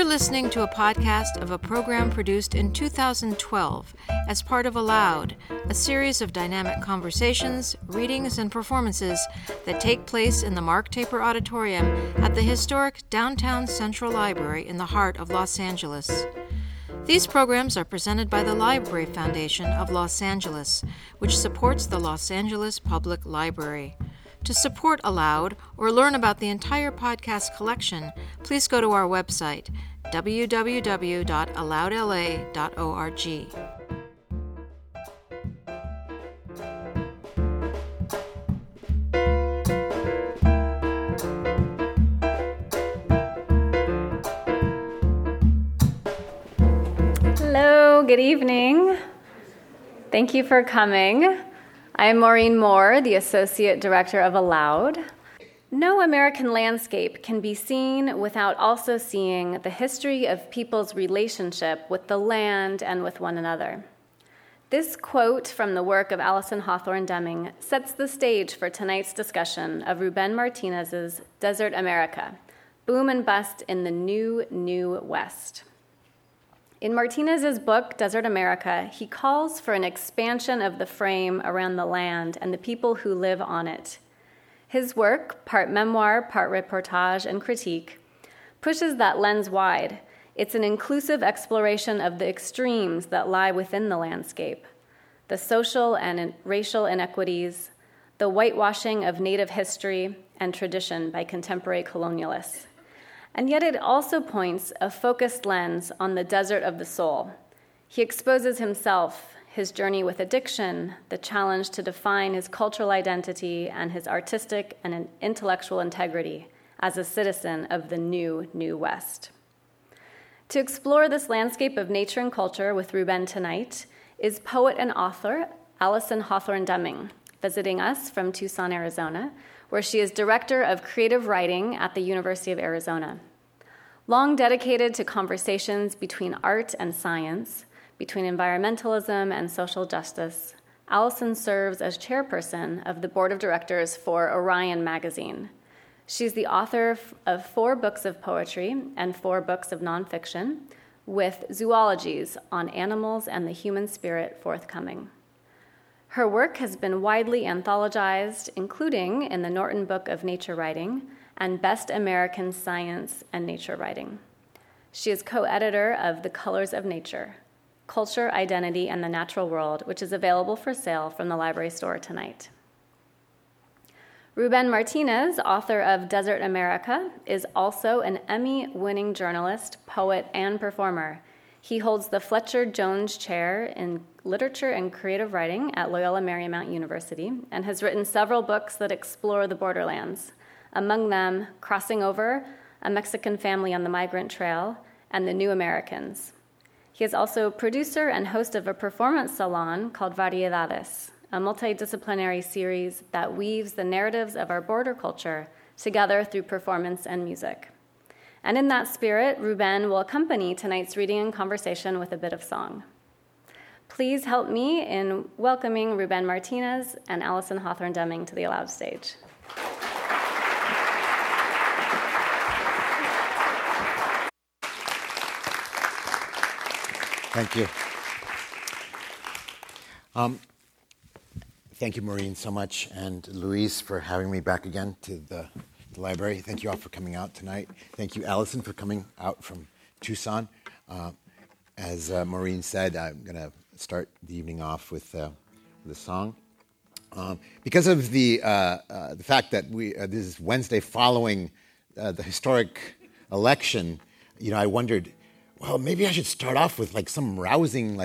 You're listening to a podcast of a program produced in 2012 as part of Aloud, a series of dynamic conversations, readings, and performances that take place in the Mark Taper Auditorium at the historic Downtown Central Library in the heart of Los Angeles. These programs are presented by the Library Foundation of Los Angeles, which supports the Los Angeles Public Library. To support Aloud or learn about the entire podcast collection, please go to our website, www.aloudla.org. Hello, good evening. Thank you for coming. I am Maureen Moore, the Associate Director of Aloud. No American landscape can be seen without also seeing the history of people's relationship with the land and with one another. This quote from the work of Allison Hawthorne Deming sets the stage for tonight's discussion of Rubén Martínez's Desert America, Boom and Bust in the New West. In Martínez's book, Desert America, he calls for an expansion of the frame around the land and the people who live on it. His work, part memoir, part reportage, and critique, pushes that lens wide. It's an inclusive exploration of the extremes that lie within the landscape, the social and racial inequities, the whitewashing of Native history and tradition by contemporary colonialists. And yet it also points a focused lens on the desert of the soul. He exposes himself, his journey with addiction, the challenge to define his cultural identity, and his artistic and intellectual integrity as a citizen of the new West. To explore this landscape of nature and culture with Rubén tonight is poet and author Allison Hawthorne Deming, visiting us from Tucson, Arizona, where she is Director of Creative Writing at the University of Arizona. Long dedicated to conversations between art and science, between environmentalism and social justice, Allison serves as chairperson of the board of directors for Orion magazine. She's the author of 4 books of poetry and 4 books of nonfiction, with zoologies on animals and the human spirit forthcoming. Her work has been widely anthologized, including in the Norton Book of Nature Writing and Best American Science and Nature Writing. She is co-editor of The Colors of Nature, Culture, Identity, and the Natural World, which is available for sale from the library store tonight. Rubén Martínez, author of Desert America, is also an Emmy-winning journalist, poet, and performer. He holds the Fletcher Jones Chair in Literature and Creative Writing at Loyola Marymount University and has written several books that explore the borderlands, among them Crossing Over, A Mexican Family on the Migrant Trail, and The New Americans. He is also producer and host of a performance salon called Variedades, a multidisciplinary series that weaves the narratives of our border culture together through performance and music. And in that spirit, Rubén will accompany tonight's reading and conversation with a bit of song. Please help me in welcoming Rubén Martínez and Allison Hawthorne Deming to the Aloud stage. Thank you. Thank you, Maureen, so much, and Louise for having me back again to the library. Thank you all for coming out tonight. Thank you, Allison, for coming out from Tucson. As Maureen said, I'm going to start the evening off with a song. Because of the fact that this is Wednesday following the historic election, I wondered, well, maybe I should start off with some rousing,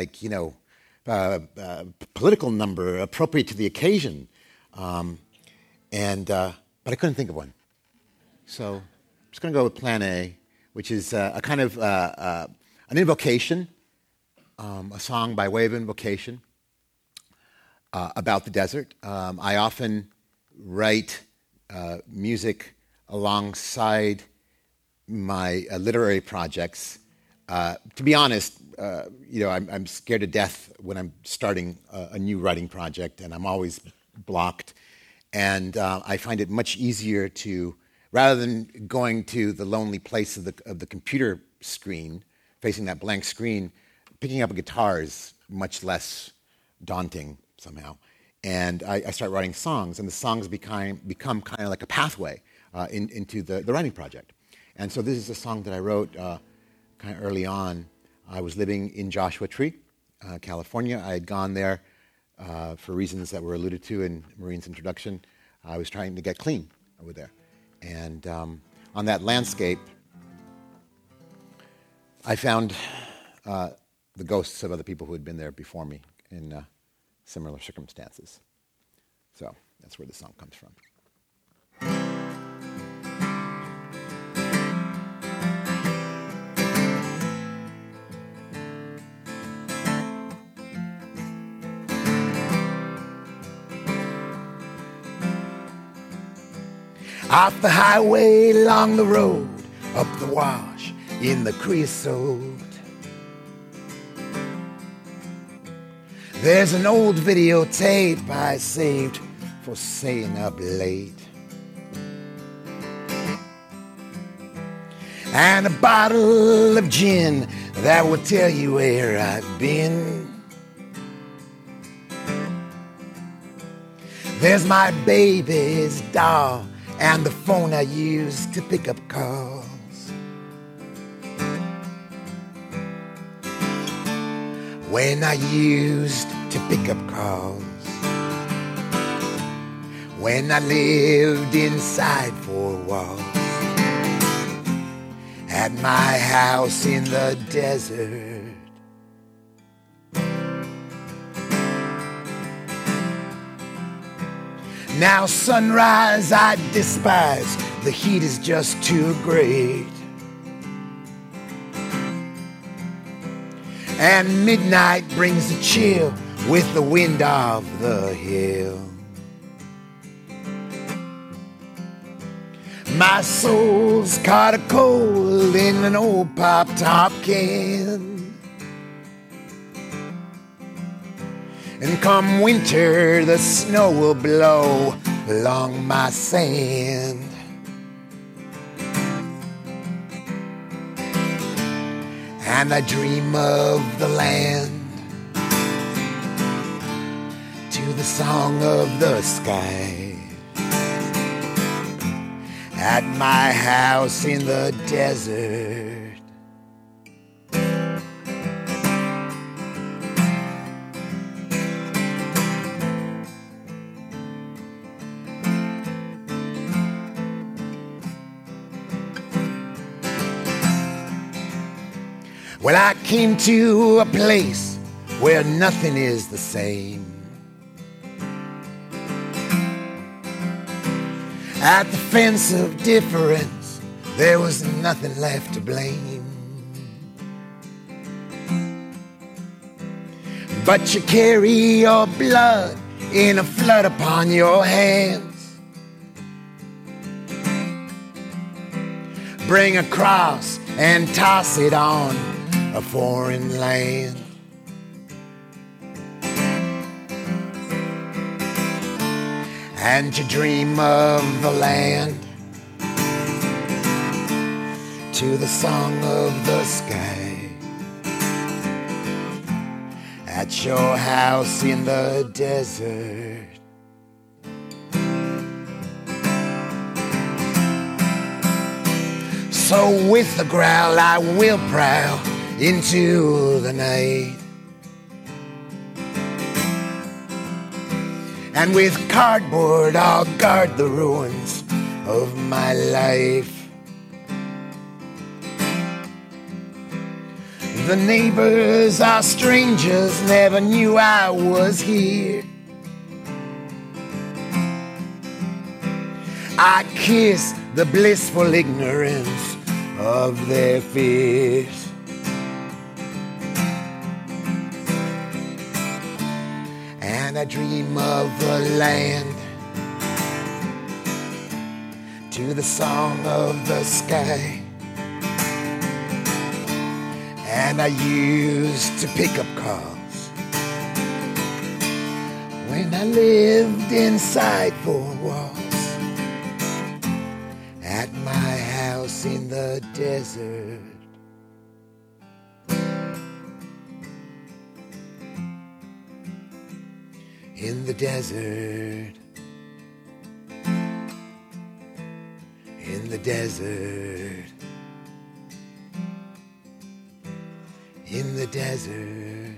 political number appropriate to the occasion. But I couldn't think of one. So I'm just going to go with Plan A, which is a kind of an invocation, a song by way of invocation about the desert. I often write music alongside my literary projects. To be honest, I'm scared to death when I'm starting a new writing project, and I'm always blocked. And I find it much easier to, rather than going to the lonely place of the computer screen, facing that blank screen, picking up a guitar is much less daunting somehow. And I start writing songs, and the songs become kind of like a pathway into the writing project. And so this is a song that I wrote kind of early on. I was living in Joshua Tree, California. I had gone there for reasons that were alluded to in Maureen's introduction. I was trying to get clean over there. And on that landscape, I found the ghosts of other people who had been there before me in similar circumstances. So that's where the song comes from. Off the highway, along the road, up the wash, in the creosote. There's an old videotape I saved for staying up late. And a bottle of gin that will tell you where I've been. There's my baby's doll and the phone I use to pick up calls. When I used to pick up calls. When I lived inside four walls. At my house in the desert. Now sunrise I despise, the heat is just too great. And midnight brings a chill with the wind of the hill. My soul's caught a cold in an old pop-top can. And come winter, the snow will blow along my sand. And I dream of the land to the song of the sky. At my house in the desert. Well, I came to a place where nothing is the same. At the fence of difference, there was nothing left to blame. But you carry your blood in a flood upon your hands. Bring a cross and toss it on a foreign land. And you dream of the land to the song of the sky. At your house in the desert. So with the growl I will prowl into the night. And with cardboard I'll guard the ruins of my life. The neighbors are strangers, never knew I was here. I kiss the blissful ignorance of their fears. And I dream of the land to the song of the sky. And I used to pick up calls when I lived inside four walls. At my house in the desert. in the desert, in the desert, in the desert.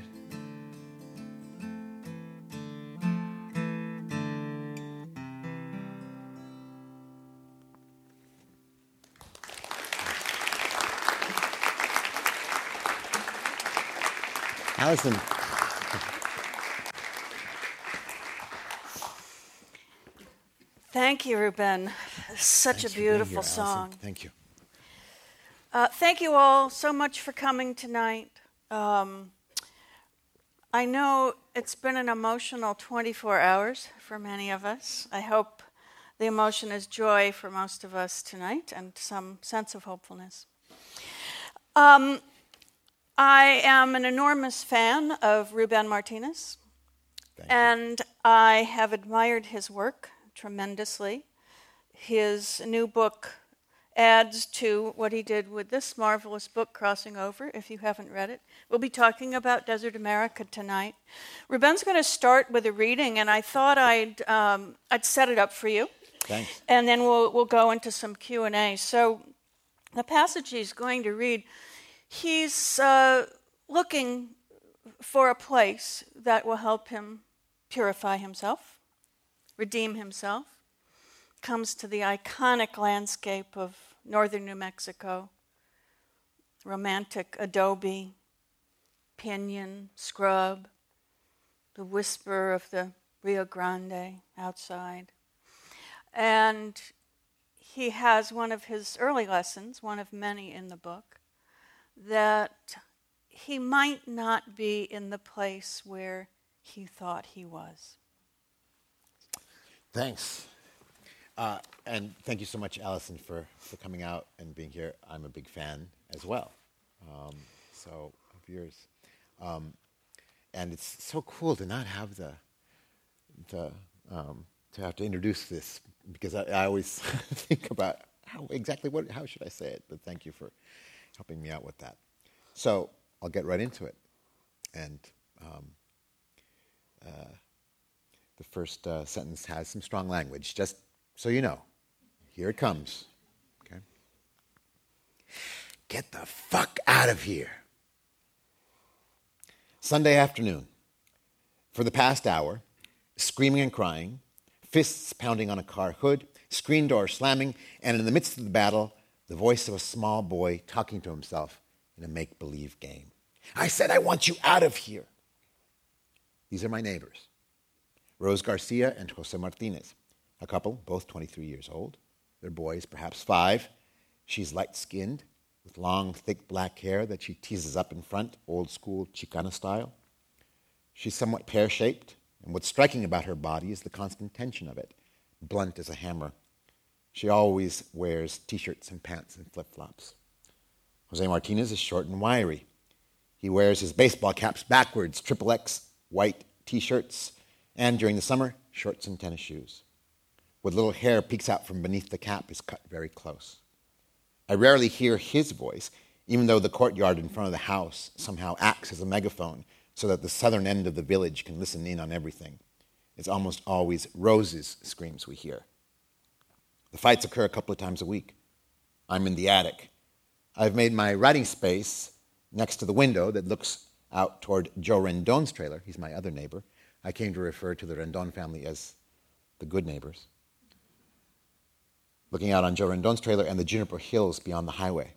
Allison. Thank you, Ruben. Such Thanks a for being beautiful here, song. Allison. Thank you. Thank you all so much for coming tonight. I know it's been an emotional 24 hours for many of us. I hope the emotion is joy for most of us tonight and some sense of hopefulness. I am an enormous fan of Ruben Martinez, and I have admired his work tremendously. His new book adds to what he did with this marvelous book, Crossing Over, if you haven't read it. We'll be talking about Desert America tonight. Ruben's going to start with a reading, and I thought I'd set it up for you. Thanks. And then we'll go into some Q&A. So the passage he's going to read, he's looking for a place that will help him purify himself, redeem himself. Comes to the iconic landscape of northern New Mexico, romantic adobe, pinyon, scrub, the whisper of the Rio Grande outside. And he has one of his early lessons, one of many in the book, that he might not be in the place where he thought he was. Thanks. And thank you so much, Allison, for coming out and being here. I'm a big fan as well, of yours. And it's so cool to not have to have to introduce this, because I always think about how should I say it. But thank you for helping me out with that. So I'll get right into it. And the first sentence has some strong language, just so you know. Here it comes. Okay. Get the fuck out of here. Sunday afternoon. For the past hour, screaming and crying, fists pounding on a car hood, screen door slamming, and in the midst of the battle, the voice of a small boy talking to himself in a make-believe game. I said I want you out of here. These are my neighbors, Rose Garcia and Jose Martinez, a couple, both 23 years old. Their boys, perhaps 5. She's light-skinned, with long, thick black hair that she teases up in front, old-school Chicana style. She's somewhat pear-shaped, and what's striking about her body is the constant tension of it, blunt as a hammer. She always wears T-shirts and pants and flip-flops. Jose Martinez is short and wiry. He wears his baseball caps backwards, XXX white T-shirts, and during the summer, shorts and tennis shoes. What little hair peeks out from beneath the cap is cut very close. I rarely hear his voice, even though the courtyard in front of the house somehow acts as a megaphone so that the southern end of the village can listen in on everything. It's almost always Rose's screams we hear. The fights occur a couple of times a week. I'm in the attic. I've made my writing space next to the window that looks out toward Joe Rendon's trailer. He's my other neighbor. I came to refer to the Rendon family as the good neighbors. Looking out on Joe Rendon's trailer and the juniper hills beyond the highway.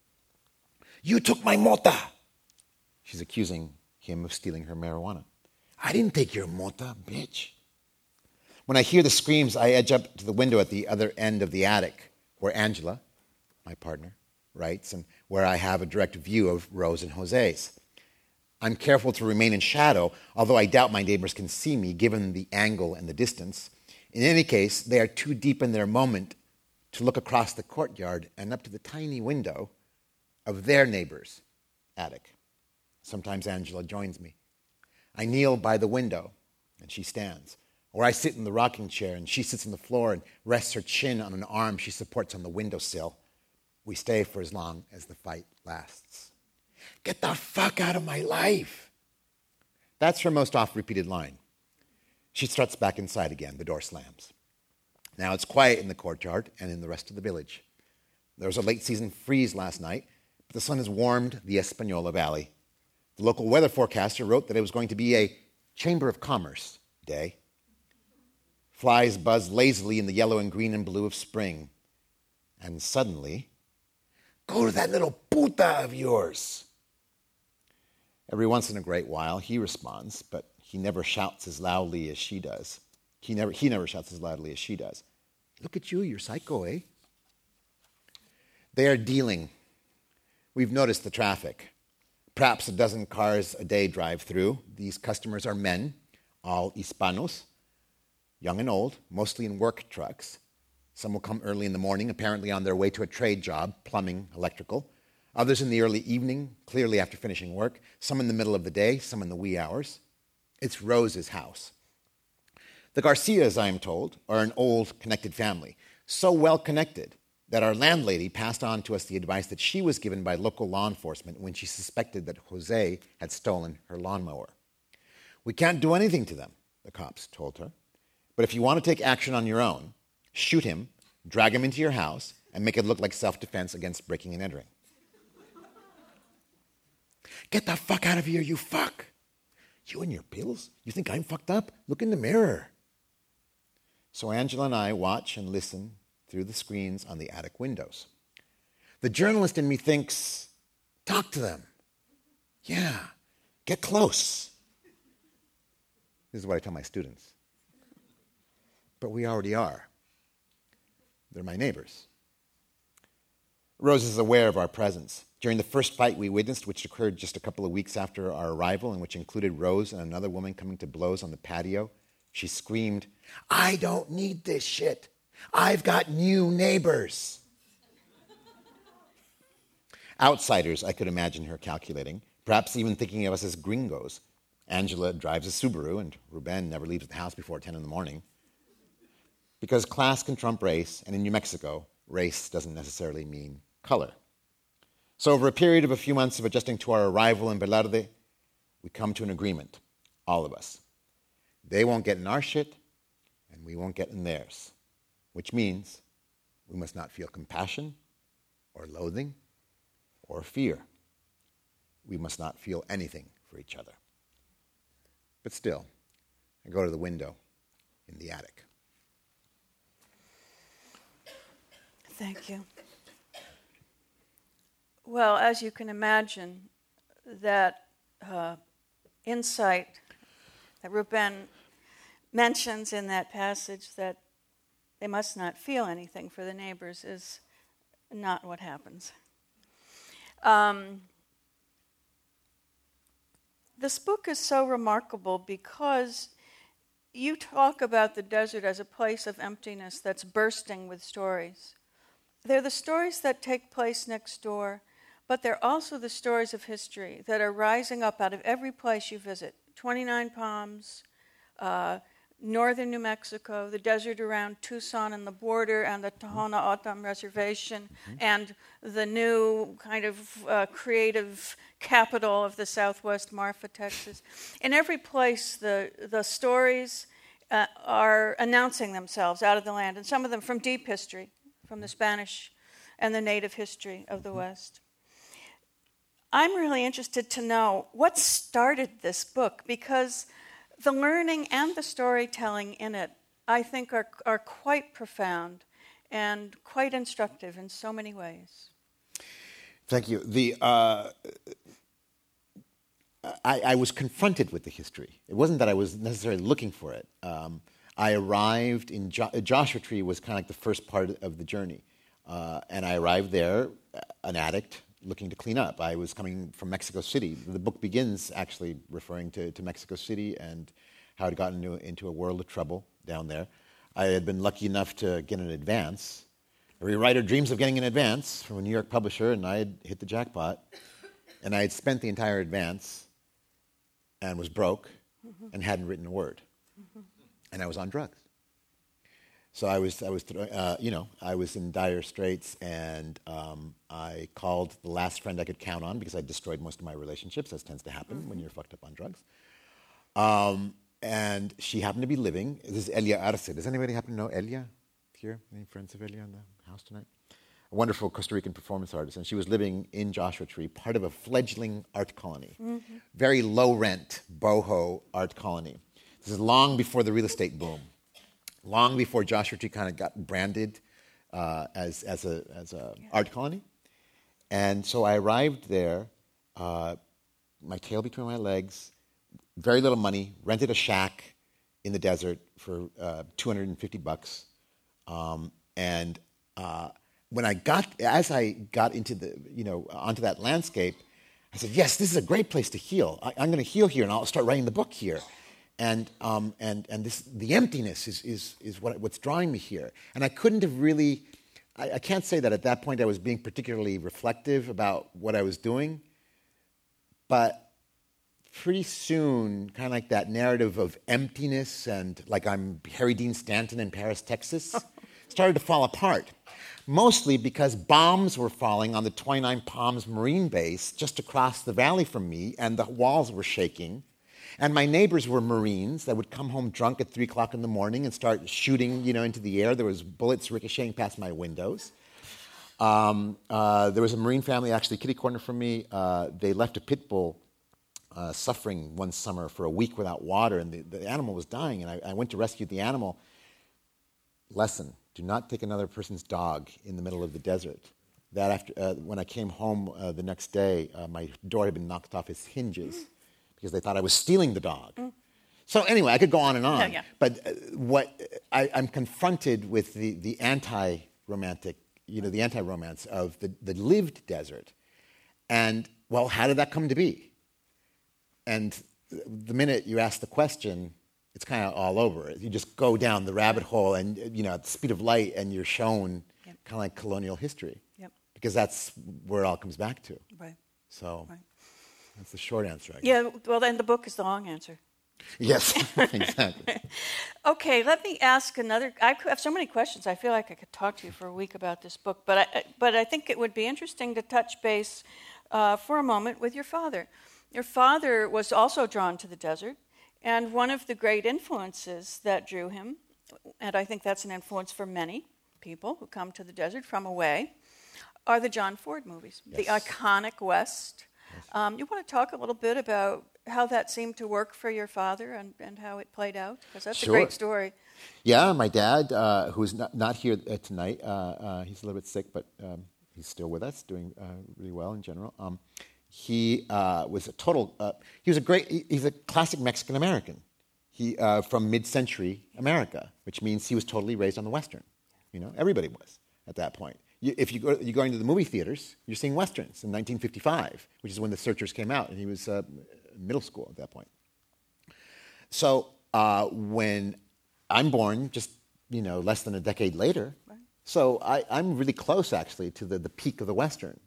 You took my mota! She's accusing him of stealing her marijuana. I didn't take your mota, bitch. When I hear the screams, I edge up to the window at the other end of the attic, where Angela, my partner, writes, and where I have a direct view of Rose and Jose's. I'm careful to remain in shadow, although I doubt my neighbors can see me, given the angle and the distance. In any case, they are too deep in their moment to look across the courtyard and up to the tiny window of their neighbor's attic. Sometimes Angela joins me. I kneel by the window, and she stands. Or I sit in the rocking chair, and she sits on the floor and rests her chin on an arm she supports on the windowsill. We stay for as long as the fight lasts. Get the fuck out of my life! That's her most oft-repeated line. She struts back inside again. The door slams. Now it's quiet in the courtyard and in the rest of the village. There was a late-season freeze last night, but the sun has warmed the Española Valley. The local weather forecaster wrote that it was going to be a Chamber of Commerce day. Flies buzz lazily in the yellow and green and blue of spring. And suddenly, go to that little puta of yours. Every once in a great while, he responds, but he never shouts as loudly as she does. He never shouts as loudly as she does. Look at you, you're psycho, eh? They are dealing. We've noticed the traffic. Perhaps a dozen cars a day drive through. These customers are men, all Hispanos, young and old, mostly in work trucks. Some will come early in the morning, apparently on their way to a trade job, plumbing, electrical. Others in the early evening, clearly after finishing work. Some in the middle of the day, some in the wee hours. It's Rose's house. The Garcias, I am told, are an old, connected family, so well connected that our landlady passed on to us the advice that she was given by local law enforcement when she suspected that Jose had stolen her lawnmower. We can't do anything to them, the cops told her. But if you want to take action on your own, shoot him, drag him into your house, and make it look like self-defense against breaking and entering. Get the fuck out of here, you fuck! You and your pills? You think I'm fucked up? Look in the mirror. So Angela and I watch and listen through the screens on the attic windows. The journalist in me thinks, talk to them. Yeah, get close. This is what I tell my students. But we already are. They're my neighbors. Rose is aware of our presence. During the first fight we witnessed, which occurred just a couple of weeks after our arrival, and which included Rose and another woman coming to blows on the patio, she screamed, I don't need this shit. I've got new neighbors. Outsiders, I could imagine her calculating, perhaps even thinking of us as gringos. Angela drives a Subaru, and Ruben never leaves the house before 10 in the morning. Because class can trump race, and in New Mexico, race doesn't necessarily mean color. So over a period of a few months of adjusting to our arrival in Velarde, we come to an agreement, all of us. They won't get in our shit, and we won't get in theirs, which means we must not feel compassion or loathing or fear. We must not feel anything for each other. But still, I go to the window in the attic. Thank you. Well, as you can imagine, that insight that Ruben mentions in that passage, that they must not feel anything for the neighbors, is not what happens. This book is so remarkable because you talk about the desert as a place of emptiness that's bursting with stories. They're the stories that take place next door, but they're also the stories of history that are rising up out of every place you visit. 29 Palms, northern New Mexico, the desert around Tucson and the border, and the Tohono O'odham Reservation, and the new kind of creative capital of the Southwest, Marfa, Texas. In every place, the stories are announcing themselves out of the land, and some of them from deep history, from the Spanish and the native history of the West. I'm really interested to know what started this book, because the learning and the storytelling in it, I think, are quite profound and quite instructive in so many ways. Thank you. I was confronted with the history. It wasn't that I was necessarily looking for it. I arrived in Joshua Tree was kind of like the first part of the journey. And I arrived there, an addict, looking to clean up. I was coming from Mexico City. The book begins actually referring to Mexico City and how I'd gotten into a world of trouble down there. I had been lucky enough to get an advance. Every writer dreams of getting an advance from a New York publisher, and I had hit the jackpot. And I had spent the entire advance and was broke and hadn't written a word. And I was on drugs. So I was in dire straits, and I called the last friend I could count on because I destroyed most of my relationships, as tends to happen when you're fucked up on drugs. And she happened to be living. This is Elia Arce. Does anybody happen to know Elia here? Any friends of Elia in the house tonight? A wonderful Costa Rican performance artist. And she was living in Joshua Tree, part of a fledgling art colony. Very low rent, boho art colony. This is long before the real estate boom. Long before Joshua Tree kind of got branded as a art colony. And so I arrived there, my tail between my legs, very little money, rented a shack in the desert for $250. As I got into onto that landscape, I said, yes, this is a great place to heal. I'm going to heal here, and I'll start writing the book here. And the emptiness is what's drawing me here. And I couldn't have really, I can't say that at that point I was being particularly reflective about what I was doing, but pretty soon, kind of like that narrative of emptiness and like I'm Harry Dean Stanton in Paris, Texas, started to fall apart. Mostly because bombs were falling on the 29 Palms Marine Base just across the valley from me, and the walls were shaking. And my neighbors were Marines that would come home drunk at 3 o'clock in the morning and start shooting, into the air. There was bullets ricocheting past my windows. There was a Marine family, actually, kitty corner from me. They left a pit bull suffering one summer for a week without water, and the animal was dying, and I went to rescue the animal. Lesson: do not take another person's dog in the middle of the desert. When I came home the next day, my door had been knocked off its hinges because they thought I was stealing the dog. So anyway, I could go on and on. But I'm confronted with the anti-romantic, the anti-romance of the lived desert. And, well, how did that come to be? And the minute you ask the question, it's kind of all over. You just go down the rabbit hole and, at the speed of light, and you're shown kind of like colonial history. Because that's where it all comes back to. Right. So that's the short answer, I guess. Yeah, well, then the book is the long answer. Yes, exactly. Okay, let me ask another. I have so many questions. I feel like I could talk to you for a week about this book, but I think it would be interesting to touch base for a moment with your father. Your father was also drawn to the desert, and one of the great influences that drew him, and I think that's an influence for many people who come to the desert from away, are the John Ford movies, the iconic West. Yes. You want to talk a little bit about how that seemed to work for your father and how it played out? Because that's a great story. Yeah, my dad, who's not here tonight, he's a little bit sick, but he's still with us, doing really well in general. He was a total. He's a classic Mexican American. He from mid-century America, which means he was totally raised on the Western. Everybody was at that point. If you're going to the movie theaters, you're seeing Westerns in 1955, which is when The Searchers came out, and he was middle school at that point. So when I'm born, just less than a decade later, right. So I'm really close actually to the peak of the Western.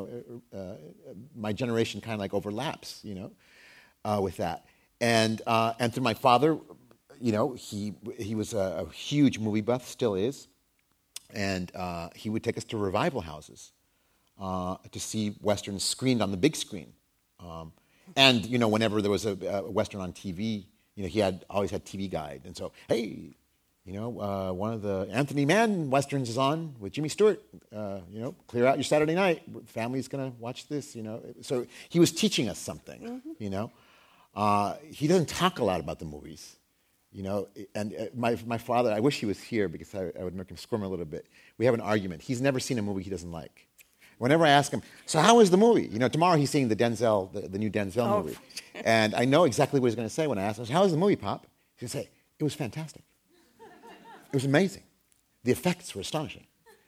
My generation kind of like overlaps, with that. And through my father, he was a huge movie buff, still is. And he would take us to revival houses to see Westerns screened on the big screen. And, whenever there was a Western on TV, he always had TV Guide. And so, hey, one of the Anthony Mann Westerns is on with Jimmy Stewart. Clear out your Saturday night. Family's going to watch this, So he was teaching us something, He doesn't talk a lot about the movies. And my father, I wish he was here because I would make him squirm a little bit. We have an argument. He's never seen a movie he doesn't like. Whenever I ask him, so how was the movie? Tomorrow he's seeing the new Denzel movie. And I know exactly what he's going to say when I ask him, how was the movie, Pop? He's going to say, it was fantastic. It was amazing. The effects were astonishing.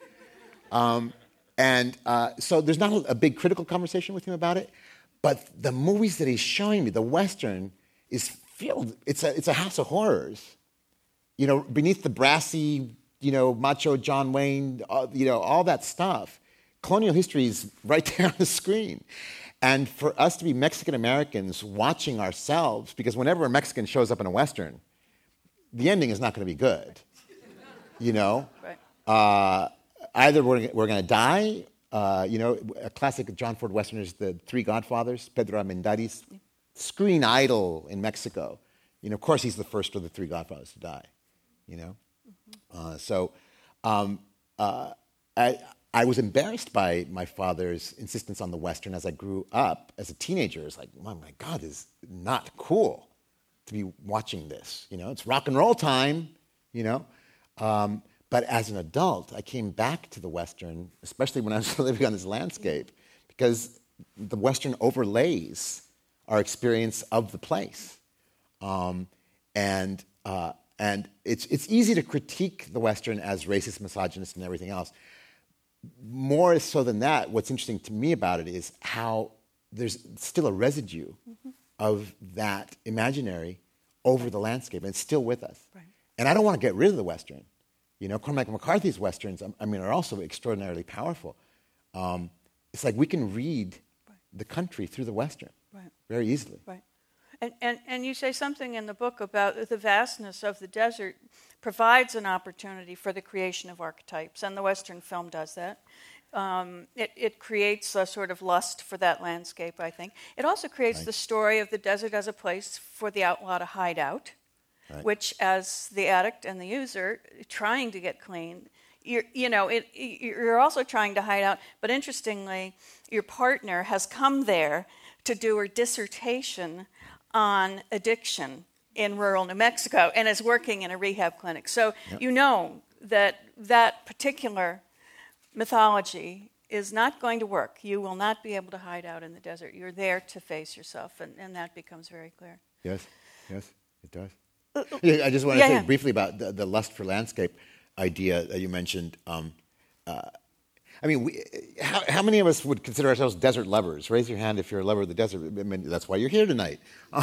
So there's not a big critical conversation with him about it, but the movies that he's showing me, the Western, is filled. It's a house of horrors. Beneath the brassy, macho John Wayne, all that stuff. Colonial history is right there on the screen. And for us to be Mexican Americans watching ourselves, because whenever a Mexican shows up in a Western, the ending is not going to be good. Right. Either we're going to die. A classic John Ford Western is The Three Godfathers, Pedro Armendáriz, screen idol in Mexico. Of course, he's the first of the three godfathers to die. I was embarrassed by my father's insistence on the Western as I grew up. As a teenager, it's like, oh my God, this is not cool to be watching this. It's rock and roll time. But as an adult, I came back to the Western, especially when I was living on this landscape, because the Western overlays our experience of the place. And it's easy to critique the Western as racist, misogynist, and everything else. More so than that, what's interesting to me about it is how there's still a residue of that imaginary over the landscape, and it's still with us. Right. And I don't want to get rid of the Western. Cormac McCarthy's Westerns, are also extraordinarily powerful. It's like we can read the country through the Western very easily. Right. And you say something in the book about the vastness of the desert provides an opportunity for the creation of archetypes, and the Western film does that. It creates a sort of lust for that landscape, I think. It also creates the story of the desert as a place for the outlaw to hide out, which, as the addict and the user, trying to get clean, you're also trying to hide out. But interestingly, your partner has come there to do her dissertation on addiction in rural New Mexico and is working in a rehab clinic. So that particular mythology is not going to work. You will not be able to hide out in the desert. You're there to face yourself, and that becomes very clear. Yes, it does. I just want to say briefly about the lust for landscape idea that you mentioned. How many of us would consider ourselves desert lovers? Raise your hand if you're a lover of the desert. That's why you're here tonight.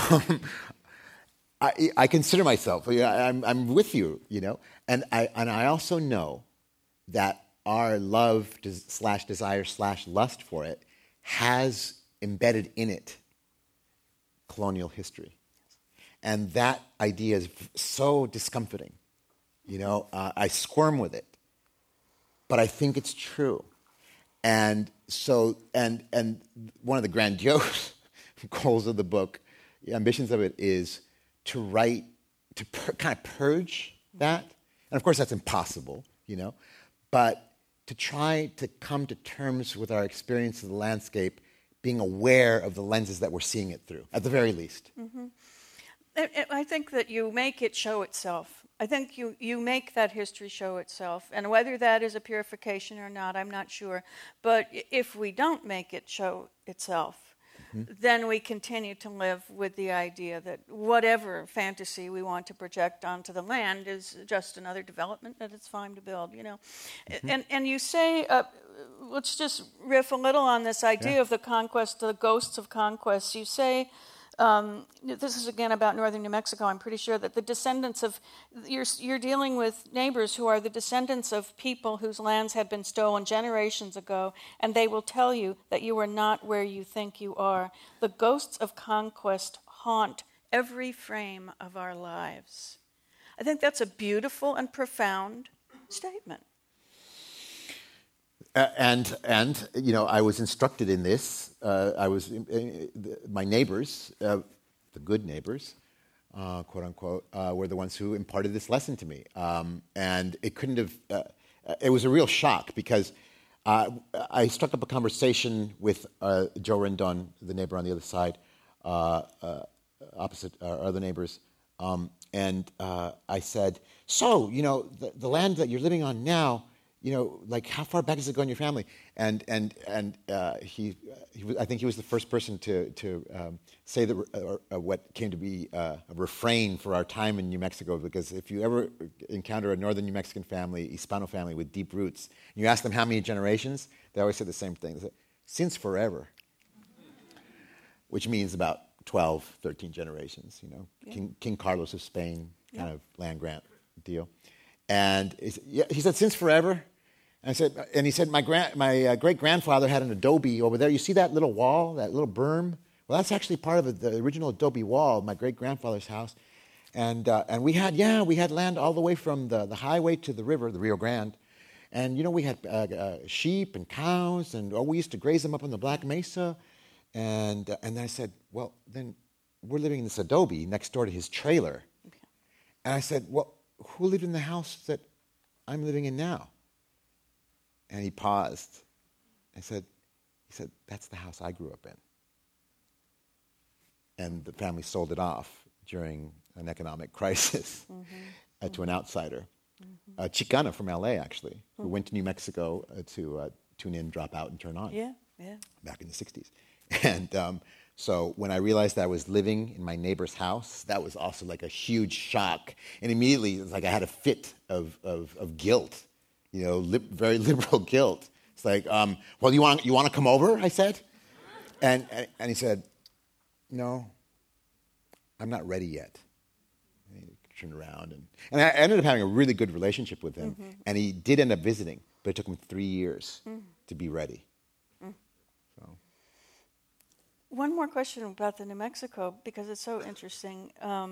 I consider myself. I'm with you. And I also know that our love / desire / lust for it has embedded in it colonial history. And that idea is so discomforting. I squirm with it. But I think it's true. And so, and one of the grandiose goals of the book, the ambitions of it, is to write, to kind of purge that. And of course that's impossible, but to try to come to terms with our experience of the landscape, being aware of the lenses that we're seeing it through, at the very least. Mm-hmm. I think that you make it show itself. I think you make that history show itself. And whether that is a purification or not, I'm not sure. But if we don't make it show itself, then we continue to live with the idea that whatever fantasy we want to project onto the land is just another development that it's fine to build, And you say, let's just riff a little on this idea of the conquest, the ghosts of conquest. You say, this is again about northern New Mexico. I'm pretty sure that the descendants of, you're dealing with neighbors who are the descendants of people whose lands had been stolen generations ago, and they will tell you that you are not where you think you are. The ghosts of conquest haunt every frame of our lives. I think that's a beautiful and profound statement. And I was instructed in this. My neighbors, the good neighbors, quote unquote, were the ones who imparted this lesson to me. And it couldn't have. It was a real shock because I struck up a conversation with Joe Rendon, the neighbor on the other side, opposite our other neighbors, and I said, "So, the land that you're living on now." Like how far back does it go in your family? And he I think he was the first person to say what came to be a refrain for our time in New Mexico. Because if you ever encounter a northern New Mexican family, Hispano family with deep roots, and you ask them how many generations, they always say the same thing. They say, since forever, which means about 12, 13 generations. King Carlos of Spain kind of land grant deal. And he said, since forever. And he said, my great-grandfather had an adobe over there. You see that little wall, that little berm? Well, that's actually part of the original adobe wall of my great-grandfather's house. And we had land all the way from the highway to the river, the Rio Grande. And, we had sheep and cows, and we used to graze them up on the Black Mesa. And then I said, well, then we're living in this adobe next door to his trailer. Okay. And I said, well, who lived in the house that I'm living in now? And he paused. He said, that's the house I grew up in. And the family sold it off during an economic crisis to an outsider. Chicana from LA, actually, who went to New Mexico to tune in, drop out, and turn on. Yeah. Back in the 60s. And so when I realized that I was living in my neighbor's house, that was also like a huge shock. And immediately, it was like I had a fit of guilt, very liberal guilt. It's like, well, you want to come over? I said, and he said, no, I'm not ready yet. And he turned around, and I ended up having a really good relationship with him. And he did end up visiting, but it took him 3 years to be ready. So. One more question about the New Mexico, because it's so interesting.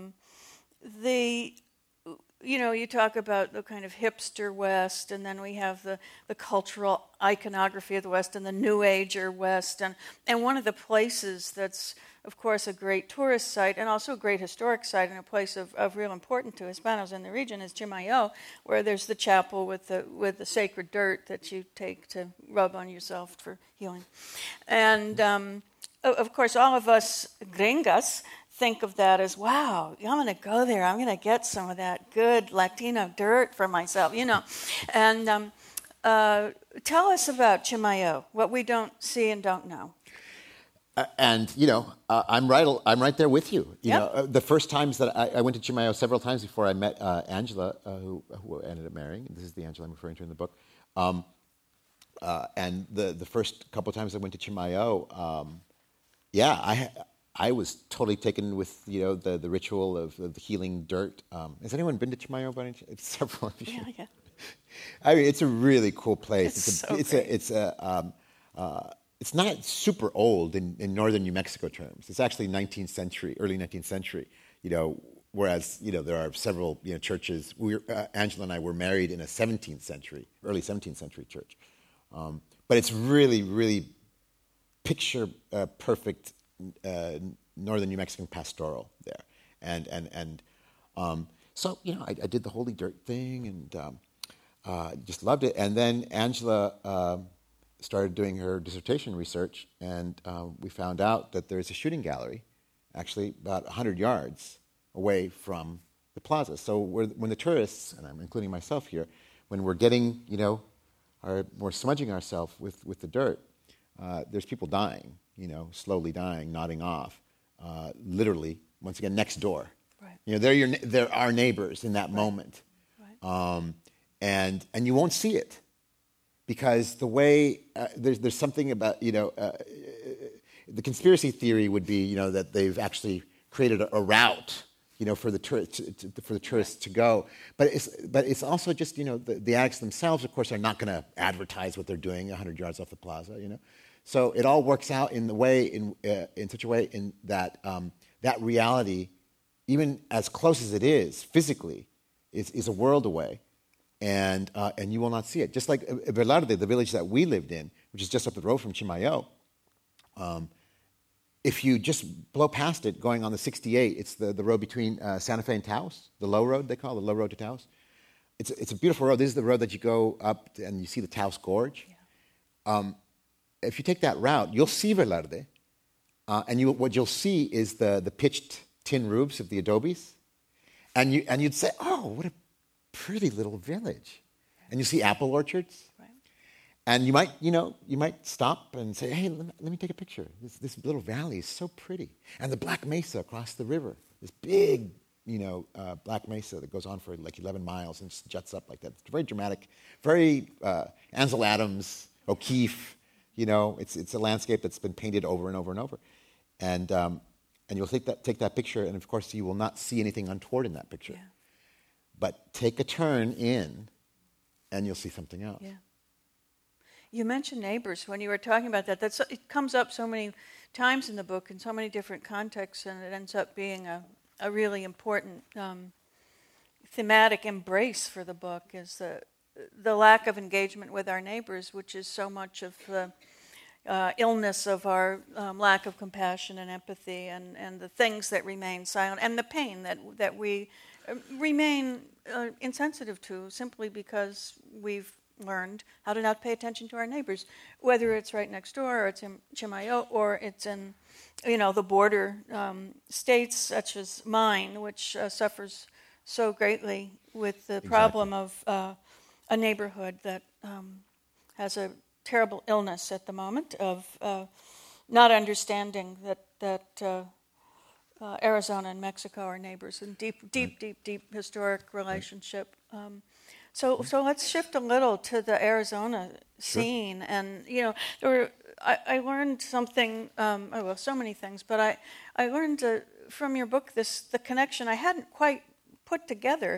You talk about the kind of hipster West, and then we have the cultural iconography of the West and the New Ager West. And one of the places that's, of course, a great tourist site and also a great historic site and a place of real importance to Hispanos in the region is Chimayo, where there's the chapel with the sacred dirt that you take to rub on yourself for healing. And, of course, all of us gringas think of that as, wow, I'm going to go there. I'm going to get some of that good Latino dirt for myself, And tell us about Chimayo, what we don't see and don't know. I'm right there with you. The first times that I went to Chimayo several times before I met Angela, who ended up marrying. This is the Angela I'm referring to in the book. And the first couple of times I went to Chimayo, I was totally taken with the ritual of the healing dirt. Has anyone been to Chimayo by any chance? Several of you. Yeah. I mean, it's a really cool place. It's not super old in northern New Mexico terms. It's actually early 19th century. Whereas there are several churches. Angela and I were married in a early 17th century church. But it's really, really picture perfect northern New Mexican pastoral there, and so I did the holy dirt thing and just loved it. And then Angela started doing her dissertation research, and we found out that there's a shooting gallery, actually about 100 yards away from the plaza. So when the tourists, and I'm including myself here, when we're getting we're smudging ourselves with the dirt, there's people dying. Slowly dying, nodding off, literally, once again, next door. Right. They're our neighbors in that moment. Right. And you won't see it because the way, there's something about, the conspiracy theory would be, that they've actually created a route, for the tourists to go. But it's also just, the addicts themselves, of course, are not going to advertise what they're doing 100 yards off the plaza, So it all works out in such a way in that that reality, even as close as it is physically, is a world away, and you will not see it. Just like Velarde, the village that we lived in, which is just up the road from Chimayo. If you just blow past it, going on the 68, it's the road between Santa Fe and Taos, the low road they call it, the low road to Taos. It's a beautiful road. This is the road that you go up and you see the Taos Gorge. Yeah. If you take that route, you'll see Velarde, and what you'll see is the pitched tin roofs of the adobes, and you'd say, "Oh, what a pretty little village," and you see apple orchards, right. And you might stop and say, "Hey, let me take a picture. This little valley is so pretty," and the Black Mesa across the river, this big, Black Mesa that goes on for like 11 miles and just juts up like that. It's very dramatic, very Ansel Adams, O'Keeffe. It's a landscape that's been painted over and over and over, and you'll take that picture, and of course you will not see anything untoward in that picture. Yeah. But take a turn in, and you'll see something else. Yeah. You mentioned neighbors when you were talking about that. It comes up so many times in the book in so many different contexts, and it ends up being a really important thematic embrace for the book. Is the lack of engagement with our neighbors, which is so much of the illness of our lack of compassion and empathy, and the things that remain silent, and the pain that we remain insensitive to simply because we've learned how to not pay attention to our neighbors, whether it's right next door, or it's in Chimayo, or it's in, the border states such as mine, which suffers so greatly with the problem of a neighborhood that has a terrible illness at the moment of not understanding that Arizona and Mexico are neighbors in deep historic relationship. So let's shift a little to the Arizona scene. Sure. And, I learned something, so many things, but I learned from your book the connection I hadn't quite put together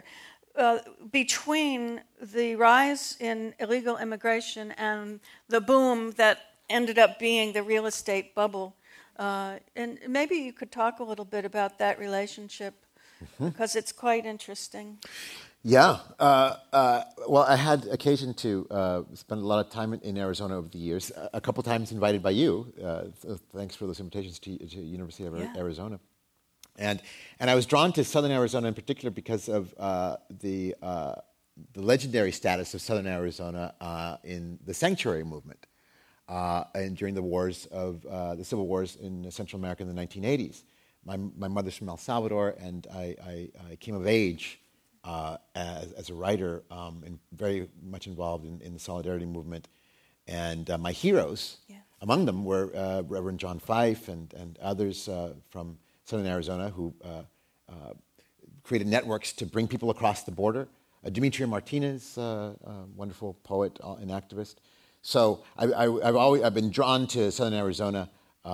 between the rise in illegal immigration and the boom that ended up being the real estate bubble. And maybe you could talk a little bit about that relationship, because it's quite interesting. Yeah. Well, I had occasion to spend a lot of time in Arizona over the years, a couple times invited by you. So thanks for those invitations to University of Arizona. And I was drawn to Southern Arizona in particular because of the legendary status of Southern Arizona in the sanctuary movement and during the wars of the civil wars in Central America in the 1980s. My mother's from El Salvador, and I came of age as a writer and very much involved in the Solidarity movement. And my heroes, among them were Reverend John Fife and others from Southern Arizona who created networks to bring people across the border. Demetria Martinez, wonderful poet and activist. So I've been drawn to Southern Arizona,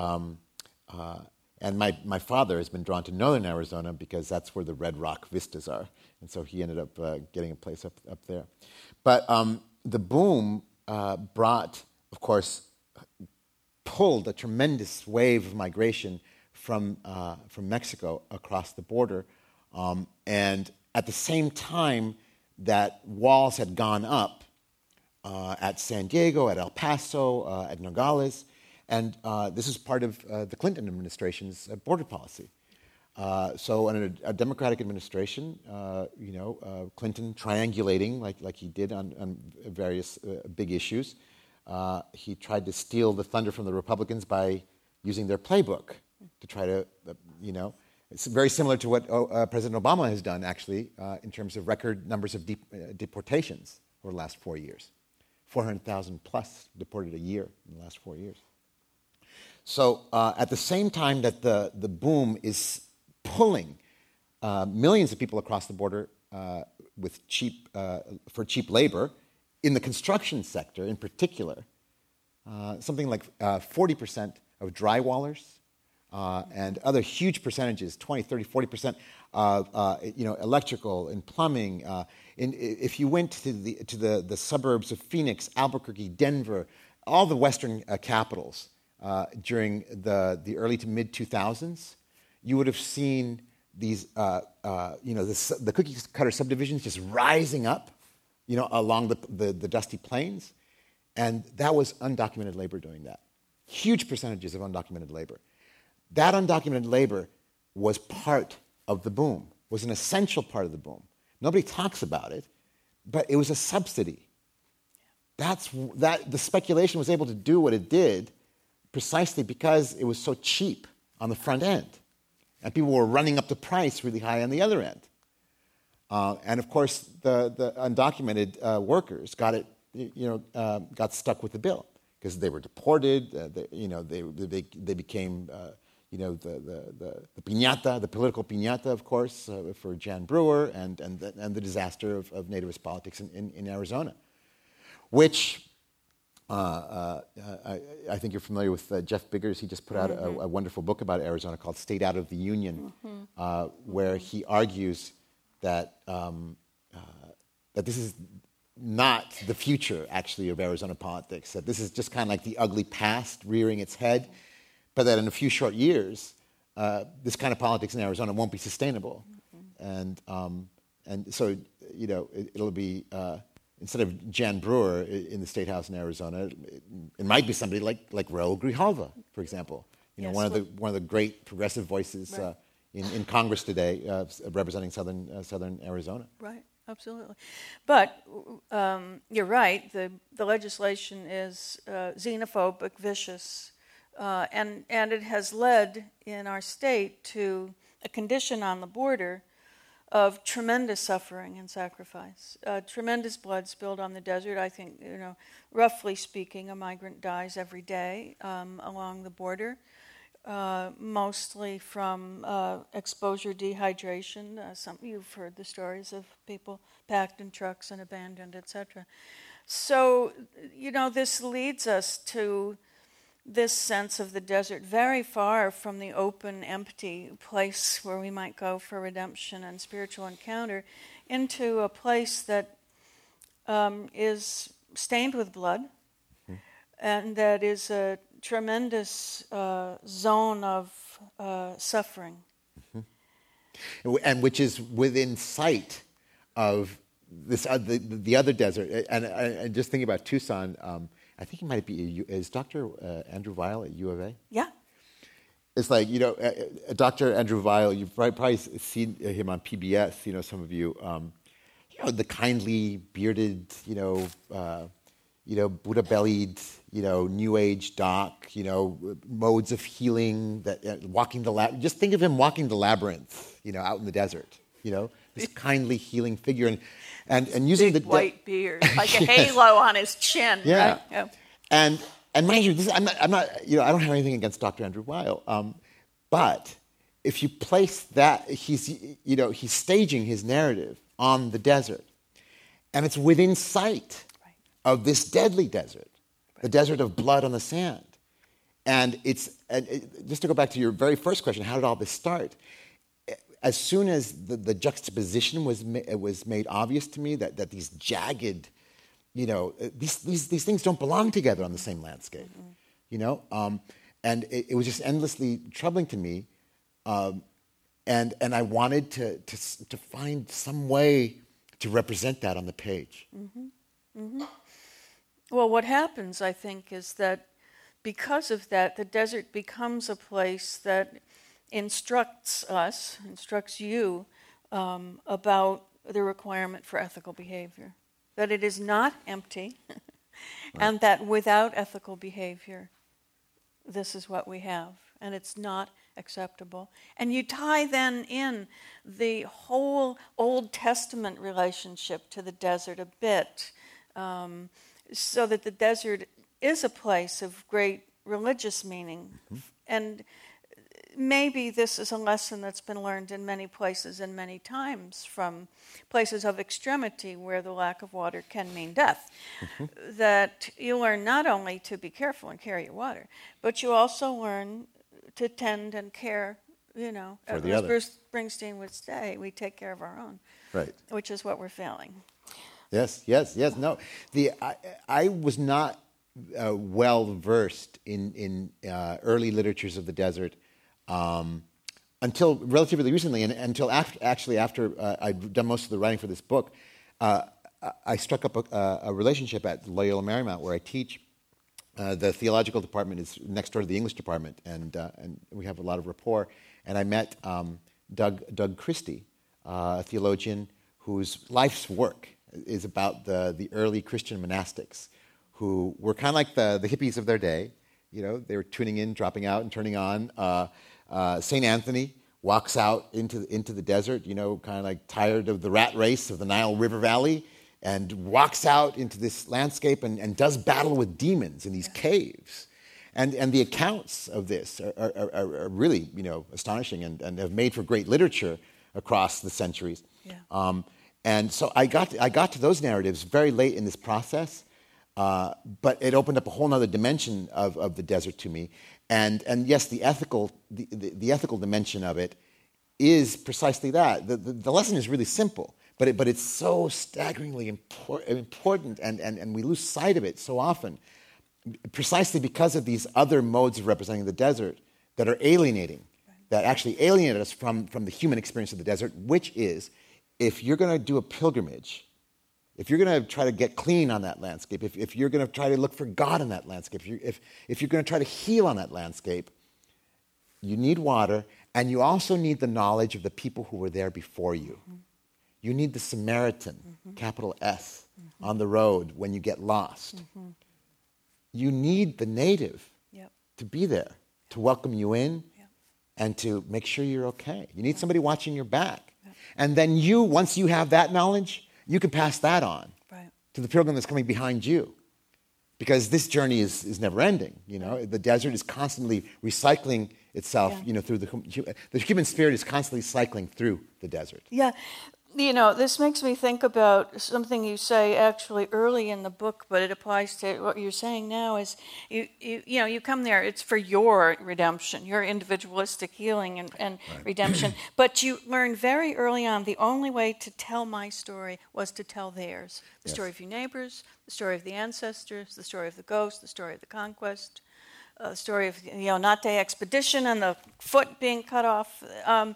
and my father has been drawn to Northern Arizona because that's where the Red Rock vistas are, and so he ended up getting a place up there. But the boom brought, of course, pulled a tremendous wave of migration from Mexico across the border, and at the same time that walls had gone up at San Diego, at El Paso, at Nogales, and this is part of the Clinton administration's border policy. So in a Democratic administration, Clinton triangulating like he did on various big issues, he tried to steal the thunder from the Republicans by using their playbook to try to, it's very similar to what President Obama has done, actually, in terms of record numbers of deportations over the last 4 years. 400,000 plus deported a year in the last 4 years. So at the same time that the boom is pulling millions of people across the border with for cheap labor, in the construction sector in particular, something like 40% of drywallers, and other huge percentages, 20, 30, 40% of electrical and plumbing. If you went to the suburbs of Phoenix, Albuquerque, Denver, all the western capitals during the early to mid 2000s, you would have seen these the cookie cutter subdivisions just rising up, along the dusty plains, and that was undocumented labor doing that. Huge percentages of undocumented labor. That undocumented labor was part of the boom, was an essential part of the boom. Nobody talks about it, but it was a subsidy. The speculation was able to do what it did precisely because it was so cheap on the front end. And people were running up the price really high on the other end. And of course, the undocumented workers got stuck with the bill because they were deported. They became the piñata, the political piñata, of course, for Jan Brewer and the disaster of nativist politics in Arizona, which I think you're familiar with Jeff Biggers. He just put out a wonderful book about Arizona called State Out of the Union, where he argues that this is not the future, actually, of Arizona politics, that this is just kind of like the ugly past rearing its head, but that in a few short years, this kind of politics in Arizona won't be sustainable. And so, it'll be instead of Jan Brewer in the State House in Arizona, it might be somebody like Raul Grijalva, for example. Yes, one of the great progressive voices right. in Congress today, representing southern Arizona. Right, absolutely. But you're right. The legislation is xenophobic, vicious, and it has led in our state to a condition on the border of tremendous suffering and sacrifice, tremendous blood spilled on the desert. I think, roughly speaking, a migrant dies every day along the border, mostly from exposure, dehydration. You've heard the stories of people packed in trucks and abandoned, etc. So, this leads us to this sense of the desert very far from the open, empty place where we might go for redemption and spiritual encounter, into a place that is stained with blood, and that is a tremendous zone of suffering. And which is within sight of this the other desert. And just thinking about Tucson, I think he might be, is Dr. Andrew Weil at U of A? Yeah. It's like, Dr. Andrew Weil, you've probably seen him on PBS, some of you, the kindly, bearded, Buddha-bellied, New Age doc, modes of healing, that walking the just think of him walking the labyrinth, out in the desert, this kindly healing figure, and using big the white beard, like a halo on his chin. Yeah, right? Yeah. And mind you, I'm not, I don't have anything against Dr. Andrew Weil, but if you place that, he's staging his narrative on the desert, and it's within sight of this deadly desert, the desert of blood on the sand. And just to go back to your very first question, how did all this start? As soon as the juxtaposition was made obvious to me that these jagged, these things don't belong together on the same landscape, and it was just endlessly troubling to me, and I wanted to find some way to represent that on the page. Mm-hmm. Mm-hmm. Well, what happens, I think, is that because of that, the desert becomes a place that instructs you about the requirement for ethical behavior, that it is not empty, and that without ethical behavior, this is what we have, and it's not acceptable. And you tie then in the whole Old Testament relationship to the desert a bit, so that the desert is a place of great religious meaning. And maybe this is a lesson that's been learned in many places and many times, from places of extremity where the lack of water can mean death. That you learn not only to be careful and carry your water, but you also learn to tend and care, for the as other. Bruce Springsteen would say, we take care of our own, Right. which is what we're failing. Yes. No, I was not well versed in early literatures of the desert until relatively recently, and until after I'd done most of the writing for this book. I struck up a relationship at Loyola Marymount, where I teach. The theological department is next door to the English department, and we have a lot of rapport. And I met Doug Christie, a theologian whose life's work is about the early Christian monastics, who were kind of like the hippies of their day. They were tuning in, dropping out, and turning on. St. Anthony walks out into the desert, kind of like tired of the rat race of the Nile River Valley, and walks out into this landscape and does battle with demons in these caves. And the accounts of this are really, astonishing and have made for great literature across the centuries. Yeah. And so I got to those narratives very late in this process, but it opened up a whole other dimension of the desert to me. And yes, the ethical dimension of it is precisely that. The lesson is really simple, but it's so staggeringly important, and we lose sight of it so often, precisely because of these other modes of representing the desert that are alienating, that actually alienate us from the human experience of the desert, which is, if you're going to do a pilgrimage if you're going to try to get clean on that landscape, if you're going to try to look for God in that landscape, if you're going to try to heal on that landscape, you need water, and you also need the knowledge of the people who were there before you. Mm-hmm. You need the Samaritan, capital S, on the road when you get lost. Mm-hmm. You need the native to be there, to welcome you in, and to make sure you're okay. You need somebody watching your back. Yep. And then once you have that knowledge, you can pass that on to the pilgrim that's coming behind you. Because this journey is never ending. The desert is constantly recycling itself, through the human spirit is constantly cycling through the desert. Yeah. This makes me think about something you say actually early in the book, but it applies to what you're saying now is you come there, it's for your redemption, your individualistic healing and redemption, but you learn very early on the only way to tell my story was to tell theirs. The story of your neighbors, the story of the ancestors, the story of the ghost, the story of the conquest, the story of the Nate expedition and the foot being cut off.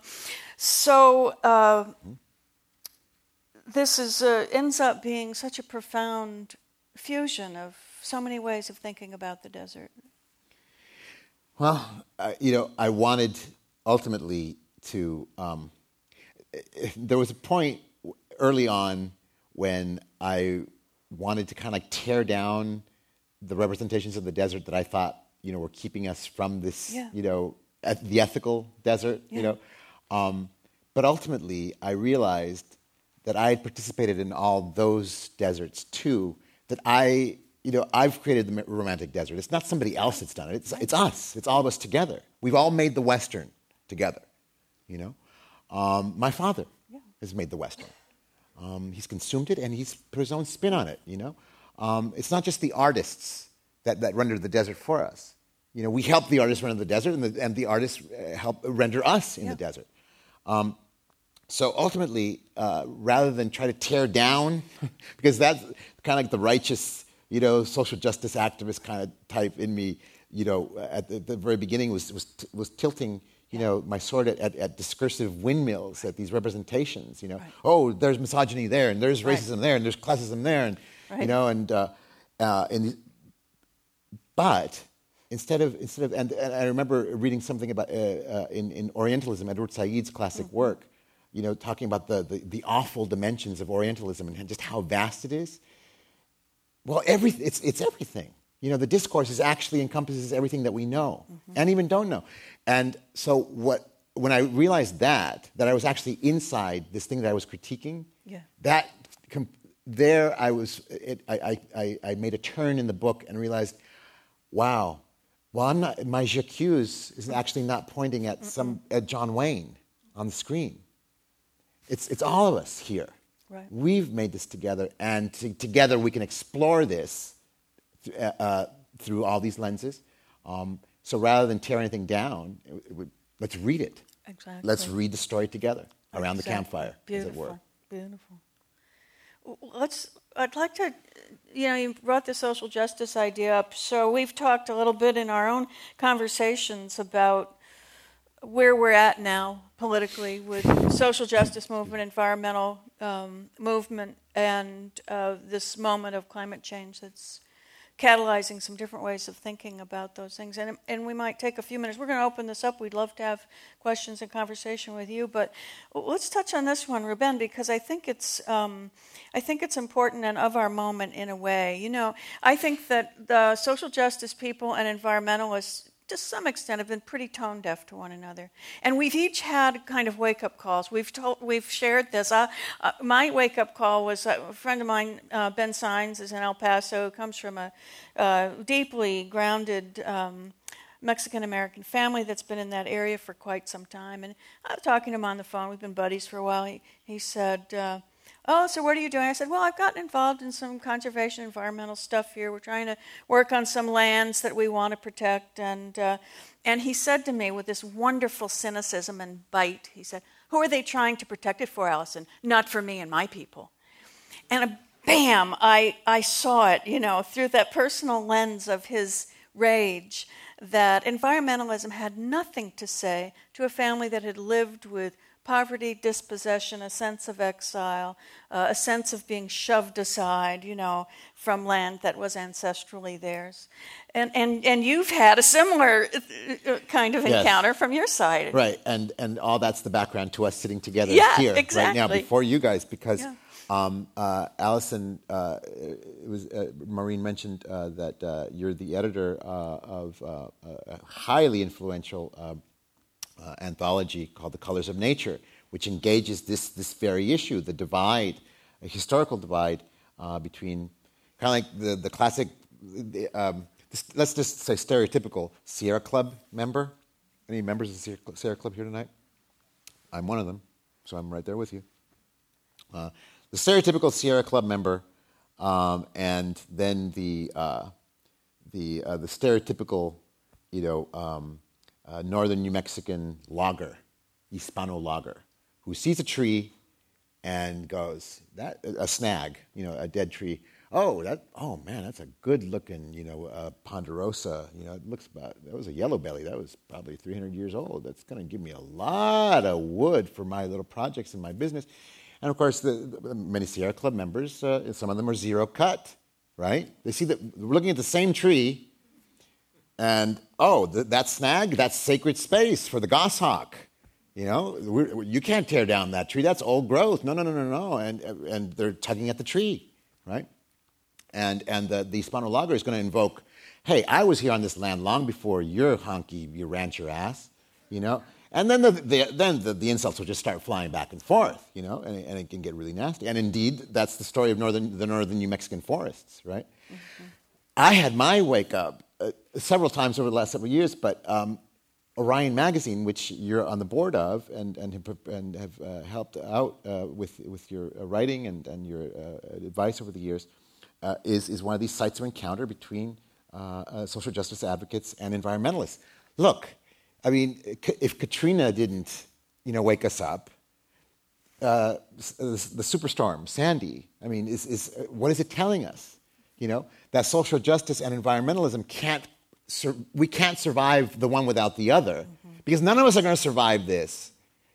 This ends up being such a profound fusion of so many ways of thinking about the desert. Well, I wanted ultimately to... there was a point early on when I wanted to kind of tear down the representations of the desert that I thought, were keeping us from this, the ethical desert, But ultimately, I realized that I had participated in all those deserts too, that I've created the romantic desert. It's not somebody else that's done it. It's us. It's all of us together. We've all made the Western together, My father has made the Western. He's consumed it, and he's put his own spin on it, It's not just the artists that render the desert for us. We help the artists render the desert, and the artists help render us in the desert. So ultimately, rather than try to tear down, because that's kind of like the righteous, social justice activist kind of type in me, at the very beginning was tilting, my sword at discursive windmills, at these representations, Oh, there's misogyny there, and there's racism there, and there's classism there, and but instead of, and I remember reading something about in Orientalism, Edward Said's classic work. Talking about the awful dimensions of Orientalism and just how vast it is. Well, it's everything. The discourse actually encompasses everything that we know and even don't know. And so when I realized that I was actually inside this thing that I was critiquing, I made a turn in the book and realized, wow, well, my j'accuse is actually not pointing at John Wayne on the screen. It's all of us here. Right. We've made this together, and together we can explore this through all these lenses. So rather than tear anything down, let's read it. Exactly. Let's read the story together around the campfire, as it were. Beautiful. I'd like to, you brought the social justice idea up. So we've talked a little bit in our own conversations about where we're at now politically with social justice movement, environmental movement, and this moment of climate change that's catalyzing some different ways of thinking about those things. And we might take a few minutes. We're going to open this up. We'd love to have questions and conversation with you. But let's touch on this one, Ruben, because I think it's important and of our moment in a way. I think that the social justice people and environmentalists, to some extent, have been pretty tone deaf to one another, and we've each had kind of wake up calls. We've shared this. My wake up call was a friend of mine, Ben Sines, is in El Paso, who comes from a deeply grounded Mexican American family that's been in that area for quite some time. And I was talking to him on the phone. We've been buddies for a while. He said, so what are you doing? I said, well, I've gotten involved in some conservation environmental stuff here. We're trying to work on some lands that we want to protect. And he said to me with this wonderful cynicism and bite, he said, who are they trying to protect it for, Allison? Not for me and my people. And bam, I saw it, through that personal lens of his rage, that environmentalism had nothing to say to a family that had lived with poverty, dispossession, a sense of exile, a sense of being shoved aside, from land that was ancestrally theirs. And you've had a similar kind of encounter from your side. Right, and all that's the background to us sitting together here exactly. right now before you guys, because Allison, Maureen mentioned that you're the editor of a highly influential anthology called The Colors of Nature, which engages this very issue, the divide, a historical divide between kind of like the classic, let's just say stereotypical Sierra Club member. Any members of the Sierra Club here tonight? I'm one of them, so I'm right there with you. The stereotypical Sierra Club member, and then the stereotypical, northern New Mexican logger, Hispano logger, who sees a tree and goes, a snag, a dead tree. Oh man, that's a good-looking, ponderosa. That was a yellow belly. That was probably 300 years old. That's going to give me a lot of wood for my little projects in my business. And of course, the many Sierra Club members, some of them are zero cut, right? They see that we're looking at the same tree, and that snag, that's sacred space for the goshawk. You can't tear down that tree. That's old growth. No. And they're tugging at the tree, right? And the Hispano logger is going to invoke, hey, I was here on this land long before your rancher ass, And then the insults will just start flying back and forth, and it can get really nasty. And indeed, that's the story of the northern New Mexican forests, right? Mm-hmm. I had my wake up several times over the last several years, but Orion Magazine, which you're on the board of and have helped out with your writing and your advice over the years, is one of these sites of encounter between social justice advocates and environmentalists. Look, I mean, if Katrina didn't, wake us up, the superstorm, Sandy, I mean, what is it telling us? That social justice and environmentalism we can't survive the one without the other, because none of us are going to survive this,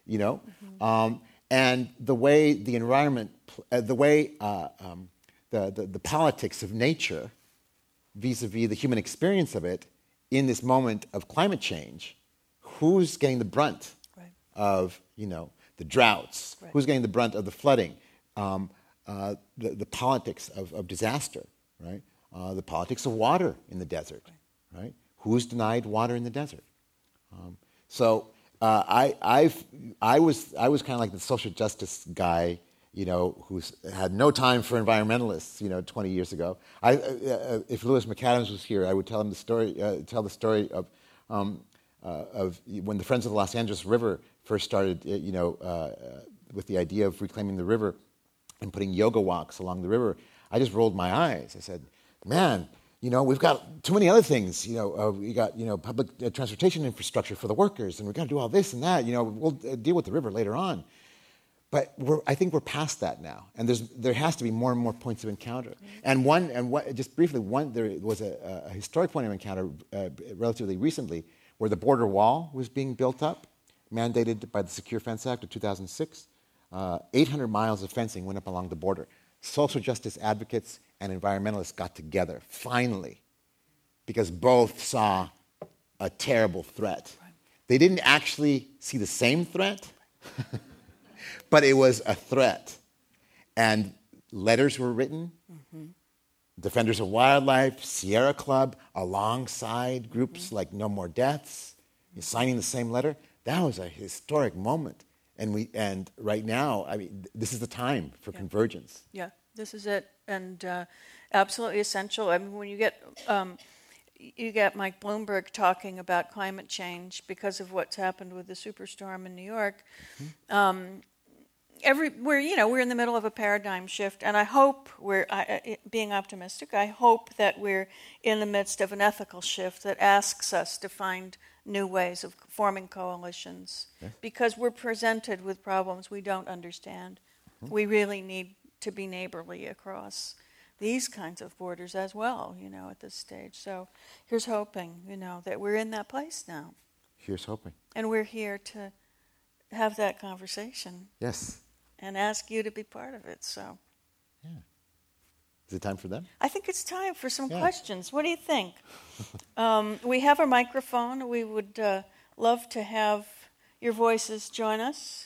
and the way the environment, the way the politics of nature, vis-a-vis the human experience of it, in this moment of climate change. Who's getting the brunt of, the droughts? Right. Who's getting the brunt of the flooding? The politics of disaster, right? The politics of water in the desert, right? Who's denied water in the desert? I was kind of like the social justice guy, who's had no time for environmentalists, 20 years ago. If Lewis McAdams was here, I would tell him the story of when the Friends of the Los Angeles River first started, with the idea of reclaiming the river and putting yoga walks along the river. I just rolled my eyes. I said, man, we've got too many other things. We got, public transportation infrastructure for the workers, and we've got to do all this and that. We'll deal with the river later on. But I think we're past that now, and there has to be more and more points of encounter. Mm-hmm. And just briefly, there was a historic point of encounter relatively recently, where the border wall was being built up, mandated by the Secure Fence Act of 2006. 800 miles of fencing went up along the border. Social justice advocates and environmentalists got together, finally, because both saw a terrible threat. Right. They didn't actually see the same threat, but it was a threat. And letters were written. Mm-hmm. Defenders of Wildlife, Sierra Club, alongside groups like No More Deaths, signing the same letter. That was a historic moment. And right now, I mean, this is the time for convergence. Yeah, this is it, and absolutely essential. I mean, when you get Mike Bloomberg talking about climate change because of what's happened with the superstorm in New York. Mm-hmm. We're in the middle of a paradigm shift, and I hope being optimistic, I hope that we're in the midst of an ethical shift that asks us to find new ways of forming coalitions, because we're presented with problems we don't understand. Mm-hmm. We really need to be neighborly across these kinds of borders as well, at this stage. So here's hoping, that we're in that place now. Here's hoping. And we're here to have that conversation. Yes. And ask you to be part of it. So, yeah. Is it time for them? I think it's time for some questions. What do you think? We have a microphone. We would love to have your voices join us.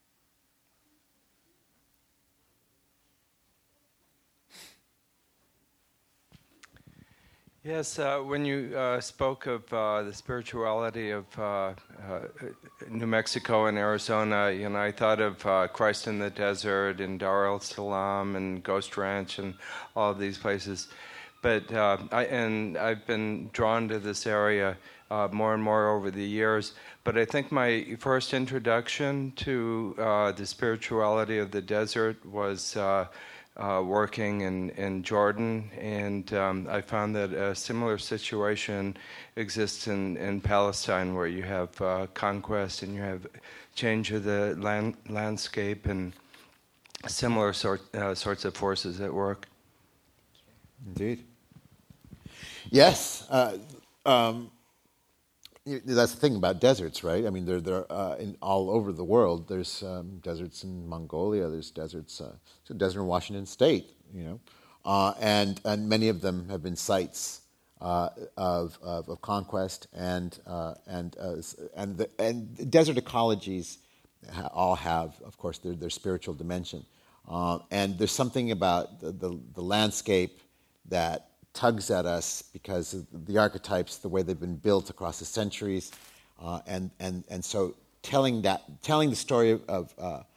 Yes, when you spoke of the spirituality of New Mexico and Arizona, I thought of Christ in the Desert and Dar el Salaam and Ghost Ranch and all of these places. But I've been drawn to this area more and more over the years. But I think my first introduction to the spirituality of the desert was working in Jordan, and I found that a similar situation exists in Palestine, where you have conquest and you have change of the landscape and similar sorts of forces at work. Indeed. Yes. That's the thing about deserts, right? I mean, they're in all over the world. There's deserts in Mongolia. There's deserts. There's a desert in Washington State, and many of them have been sites of conquest and desert ecologies all have, of course, their spiritual dimension. And there's something about the landscape that tugs at us because of the archetypes, the way they've been built across the centuries, and so telling the story of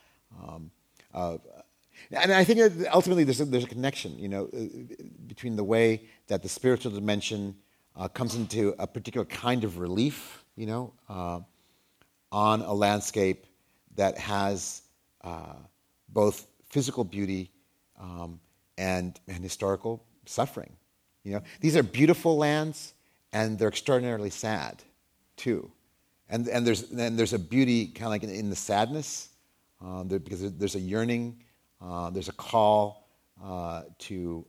and I think ultimately there's a connection, between the way that the spiritual dimension comes into a particular kind of relief, on a landscape that has both physical beauty and historical suffering. These are beautiful lands, and they're extraordinarily sad, too. And there's a beauty kind of like in the sadness, because there's a yearning, there's a call to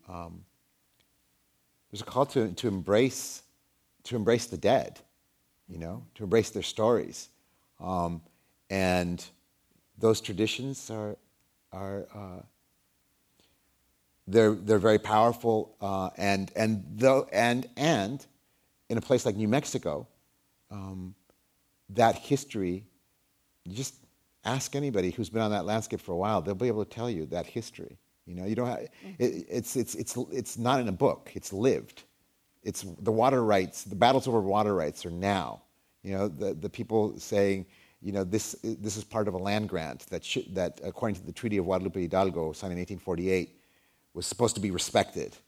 embrace the dead, to embrace their stories, and those traditions are they're very powerful, and in a place like New Mexico, that history. You just ask anybody who's been on that landscape for a while; they'll be able to tell you that history. You don't have it's not in a book; it's lived. It's the water rights. The battles over water rights are now. The people saying, this is part of a land grant that according to the Treaty of Guadalupe Hidalgo, signed in 1848. Was supposed to be respected.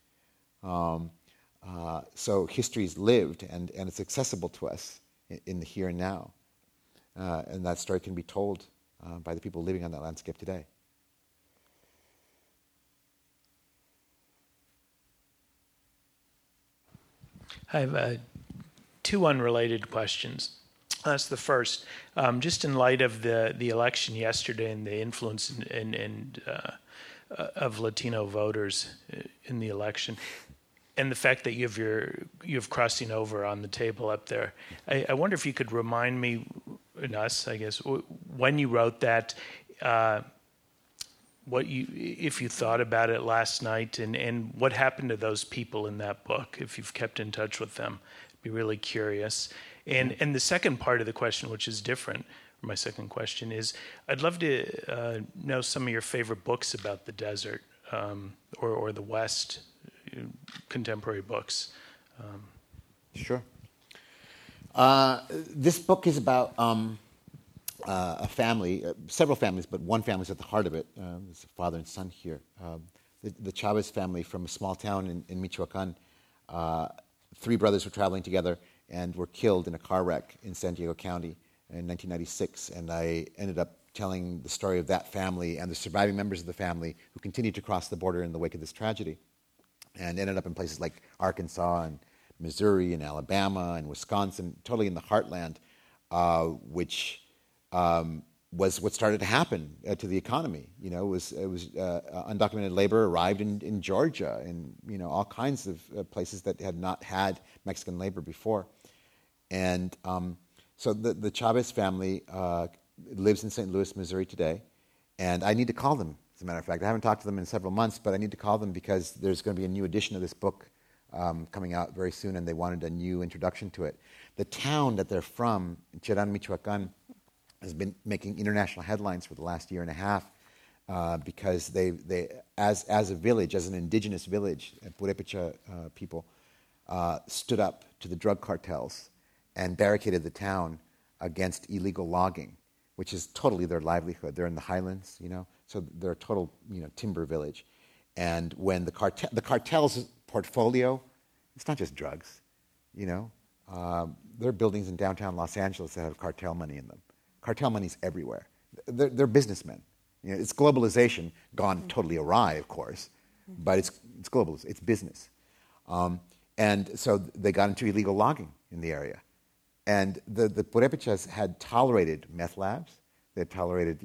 So history is lived, and it's accessible to us in the here and now. And that story can be told by the people living on that landscape today. I have two unrelated questions. That's the first. Just in light of the election yesterday and the influence of Latino voters in the election, and the fact that you have crossing over on the table up there, I wonder if you could remind me, and us, I guess, when you wrote that, if you thought about it last night, and what happened to those people in that book, if you've kept in touch with them. I'd be really curious. And the second part of the question, which is different, my second question is, I'd love to know some of your favorite books about the desert, or the West, contemporary books. Sure. This book is about a family, several families, but one family is at the heart of it. It's a father and son here. The Chavez family from a small town in Michoacan. Three brothers were traveling together and were killed in a car wreck in San Diego County in 1996, and I ended up telling the story of that family and the surviving members of the family who continued to cross the border in the wake of this tragedy, and ended up in places like Arkansas and Missouri and Alabama and Wisconsin, totally in the heartland, which was what started to happen to the economy. It was undocumented labor arrived in Georgia and all kinds of places that had not had Mexican labor before, and so the Chavez family lives in St. Louis, Missouri today, and I need to call them, as a matter of fact. I haven't talked to them in several months, but I need to call them because there's going to be a new edition of this book coming out very soon, and they wanted a new introduction to it. The town that they're from, Cherán, Michoacán, has been making international headlines for the last year and a half because they as a village, as an indigenous village, Purépecha people, stood up to the drug cartels and barricaded the town against illegal logging, which is totally their livelihood. They're in the highlands, so they're a total, timber village. And when the cartel's portfolio, it's not just drugs, there are buildings in downtown Los Angeles that have cartel money in them. Cartel money's everywhere. They're businessmen. It's globalization gone totally awry, of course, but it's global. It's business. And so they got into illegal logging in the area. And the Purépechas had tolerated meth labs. They had tolerated,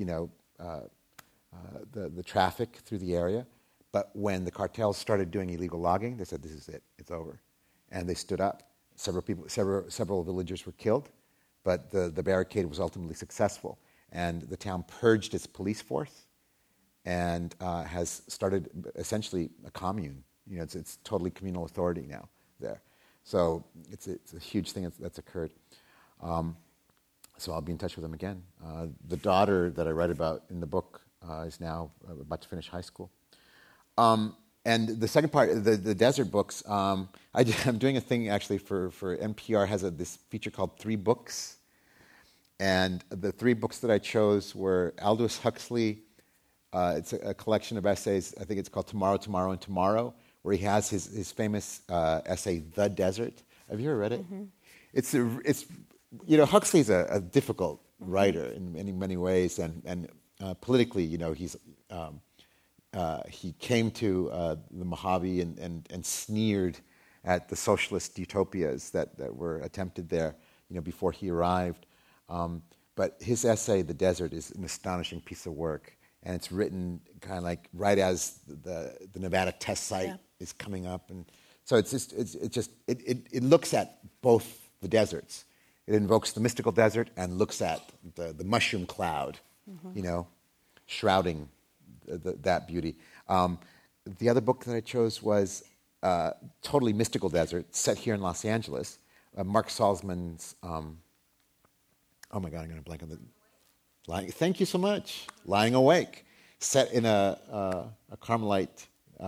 the traffic through the area. But when the cartels started doing illegal logging, they said, "This is it. It's over." And they stood up. Several villagers were killed, but the barricade was ultimately successful. And the town purged its police force and has started essentially a commune. It's totally communal authority now there. So it's a huge thing that's occurred. So I'll be in touch with them again. The daughter that I write about in the book is now about to finish high school. And the second part, the desert books, I'm doing a thing actually for NPR, has this feature called 3 Books. And the 3 books that I chose were Aldous Huxley. It's a collection of essays. I think it's called Tomorrow, Tomorrow, and Tomorrow, where he has his famous essay, The Desert. Have you ever read it? Mm-hmm. Huxley's a difficult writer in many ways, and politically, he came to the Mojave and sneered at the socialist utopias that were attempted there, before he arrived. But his essay, The Desert, is an astonishing piece of work, and it's written kind of like right as the Nevada test site is coming up, and so it looks at both the deserts. It invokes the mystical desert and looks at the mushroom cloud, shrouding that beauty. The other book that I chose was totally mystical desert, set here in Los Angeles. Mark Salzman's. Oh my God, I'm going to blank on thank you so much. Lying Awake, set in a Carmelite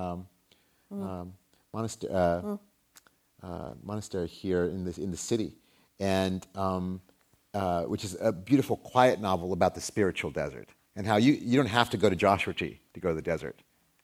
monastery here in the city, and which is a beautiful, quiet novel about the spiritual desert and how you don't have to go to Joshua Tree to go to the desert,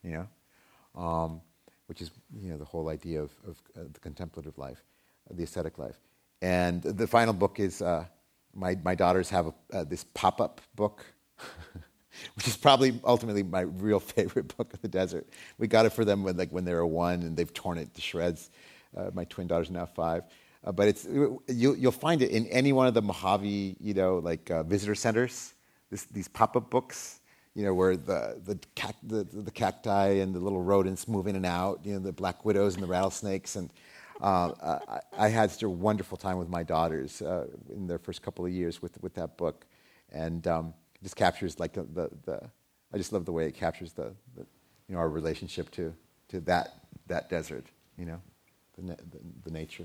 which is the whole idea of the contemplative life, the ascetic life. And the final book is. My daughters have this pop-up book, which is probably ultimately my real favorite book of the desert. We got it for them when they were 1, and they've torn it to shreds. My twin daughter's now 5, but you'll find it in any one of the Mojave, visitor centers. These pop-up books, where the cacti and the little rodents move in and out, the black widows and the rattlesnakes and. I had such a wonderful time with my daughters in their first couple of years with that book, and it just captures I just love the way it captures the our relationship to that desert, the nature.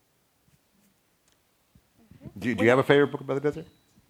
Do you have a favorite book about the desert?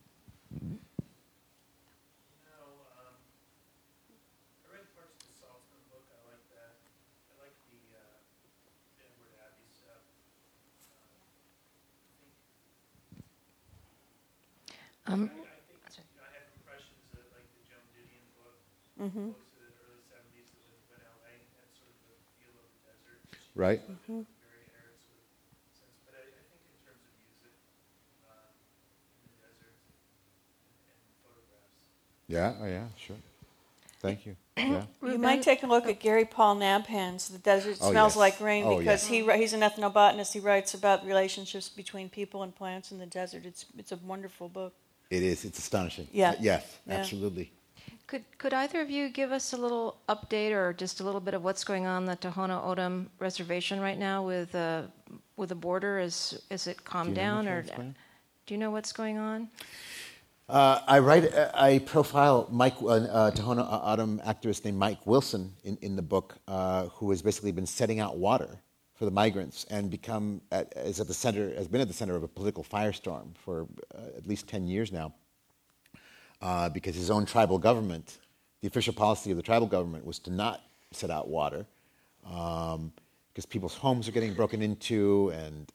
I had impressions of the Joan Didion book, books of the early 70s when LA had sort of the feel of the desert. Right. Very arid sort of sense. But I think in terms of music, in the desert and photographs. Yeah, sure. Thank you. Yeah. You might take a look at Gary Paul Nabhan's The Desert Smells Like Rain, because he's an ethnobotanist. He writes about relationships between people and plants in the desert. It's a wonderful book. It is. It's astonishing. Yeah. Yes, absolutely. Could either of you give us a little update or just a little bit of what's going on the Tohono O'odham reservation right now with the border? Is it calmed down, or do you know what's going on? I profile Tohono O'odham activist named Mike Wilson in the book, who has basically been setting out water for the migrants and has been at the center of a political firestorm for at least 10 years now, because his own tribal government, the official policy of the tribal government was to not set out water, because people's homes are getting broken into, and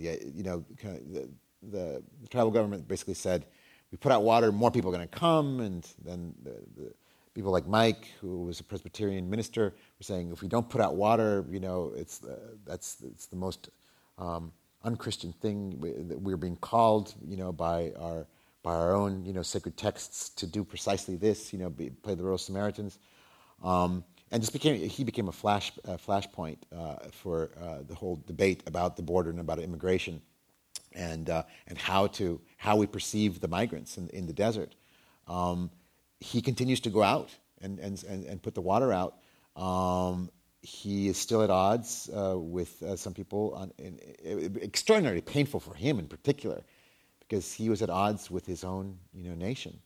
the tribal government basically said, we put out water, more people are going to come, and then the people like Mike, who was a Presbyterian minister, were saying, if we don't put out water, it's the most unchristian thing that we're being called, by our own, sacred texts to do precisely this, play the role of Samaritans, and he became a flashpoint for the whole debate about the border and about immigration. And how we perceive the migrants in the desert. He continues to go out and put the water out. He is still at odds with some people. Extraordinarily painful for him in particular, because he was at odds with his own nation.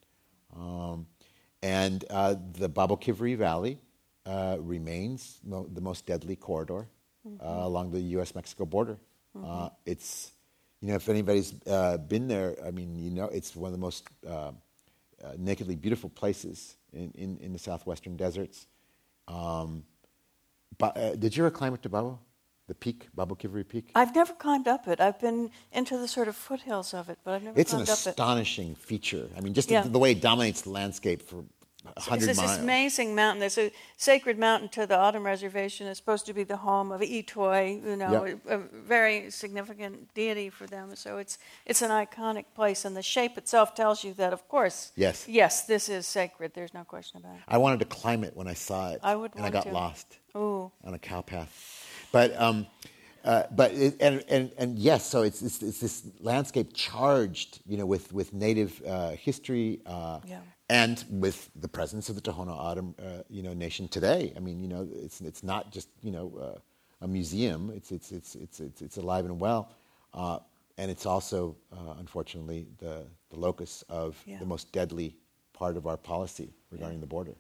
And the Babo Kivri Valley remains the most deadly corridor along the U.S.-Mexico border. It's if anybody's been there, it's one of the most nakedly beautiful places in the southwestern deserts. Did you ever climb up to Babo, the peak, Babo Kivri Peak? I've never climbed up it. I've been into the sort of foothills of it, but I've never climbed up it. It's an astonishing feature. The way it dominates the landscape for 100 miles. It's this amazing mountain. There's a sacred mountain to the O'odham Reservation. It's supposed to be the home of Itoy, a very significant deity for them. So it's an iconic place, and the shape itself tells you that, of course, yes, this is sacred. There's no question about it. I wanted to climb it when I saw it, and I got lost on a cow path. But yes, so it's this landscape charged, with native history. And with the presence of the Tohono O'odham, nation today. It's not just a museum. It's alive and well, and it's also unfortunately the locus of the most deadly part of our policy regarding the border.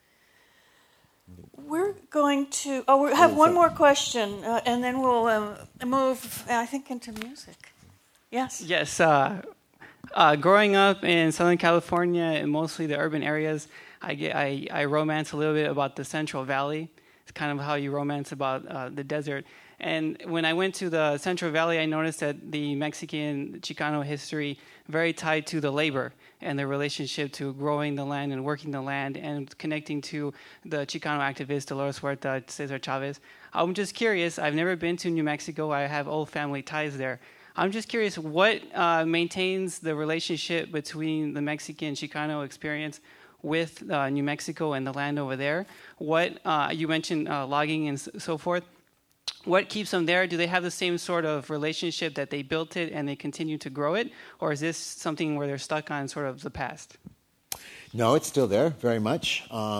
We're going to. We have one more question, and then we'll move. I think into music. Yes. Yes. Growing up in Southern California and mostly the urban areas, I romance a little bit about the Central Valley. It's kind of how you romance about the desert. And when I went to the Central Valley, I noticed that the Mexican Chicano history very tied to the labor and the relationship to growing the land and working the land and connecting to the Chicano activist Dolores Huerta, Cesar Chavez. I'm just curious. I've never been to New Mexico. I have old family ties there. I'm just curious, what maintains the relationship between the Mexican Chicano experience with New Mexico and the land over there? What you mentioned logging and so forth. What keeps them there? Do they have the same sort of relationship that they built it and they continue to grow it? Or is this something where they're stuck on sort of the past? No, it's still there very much.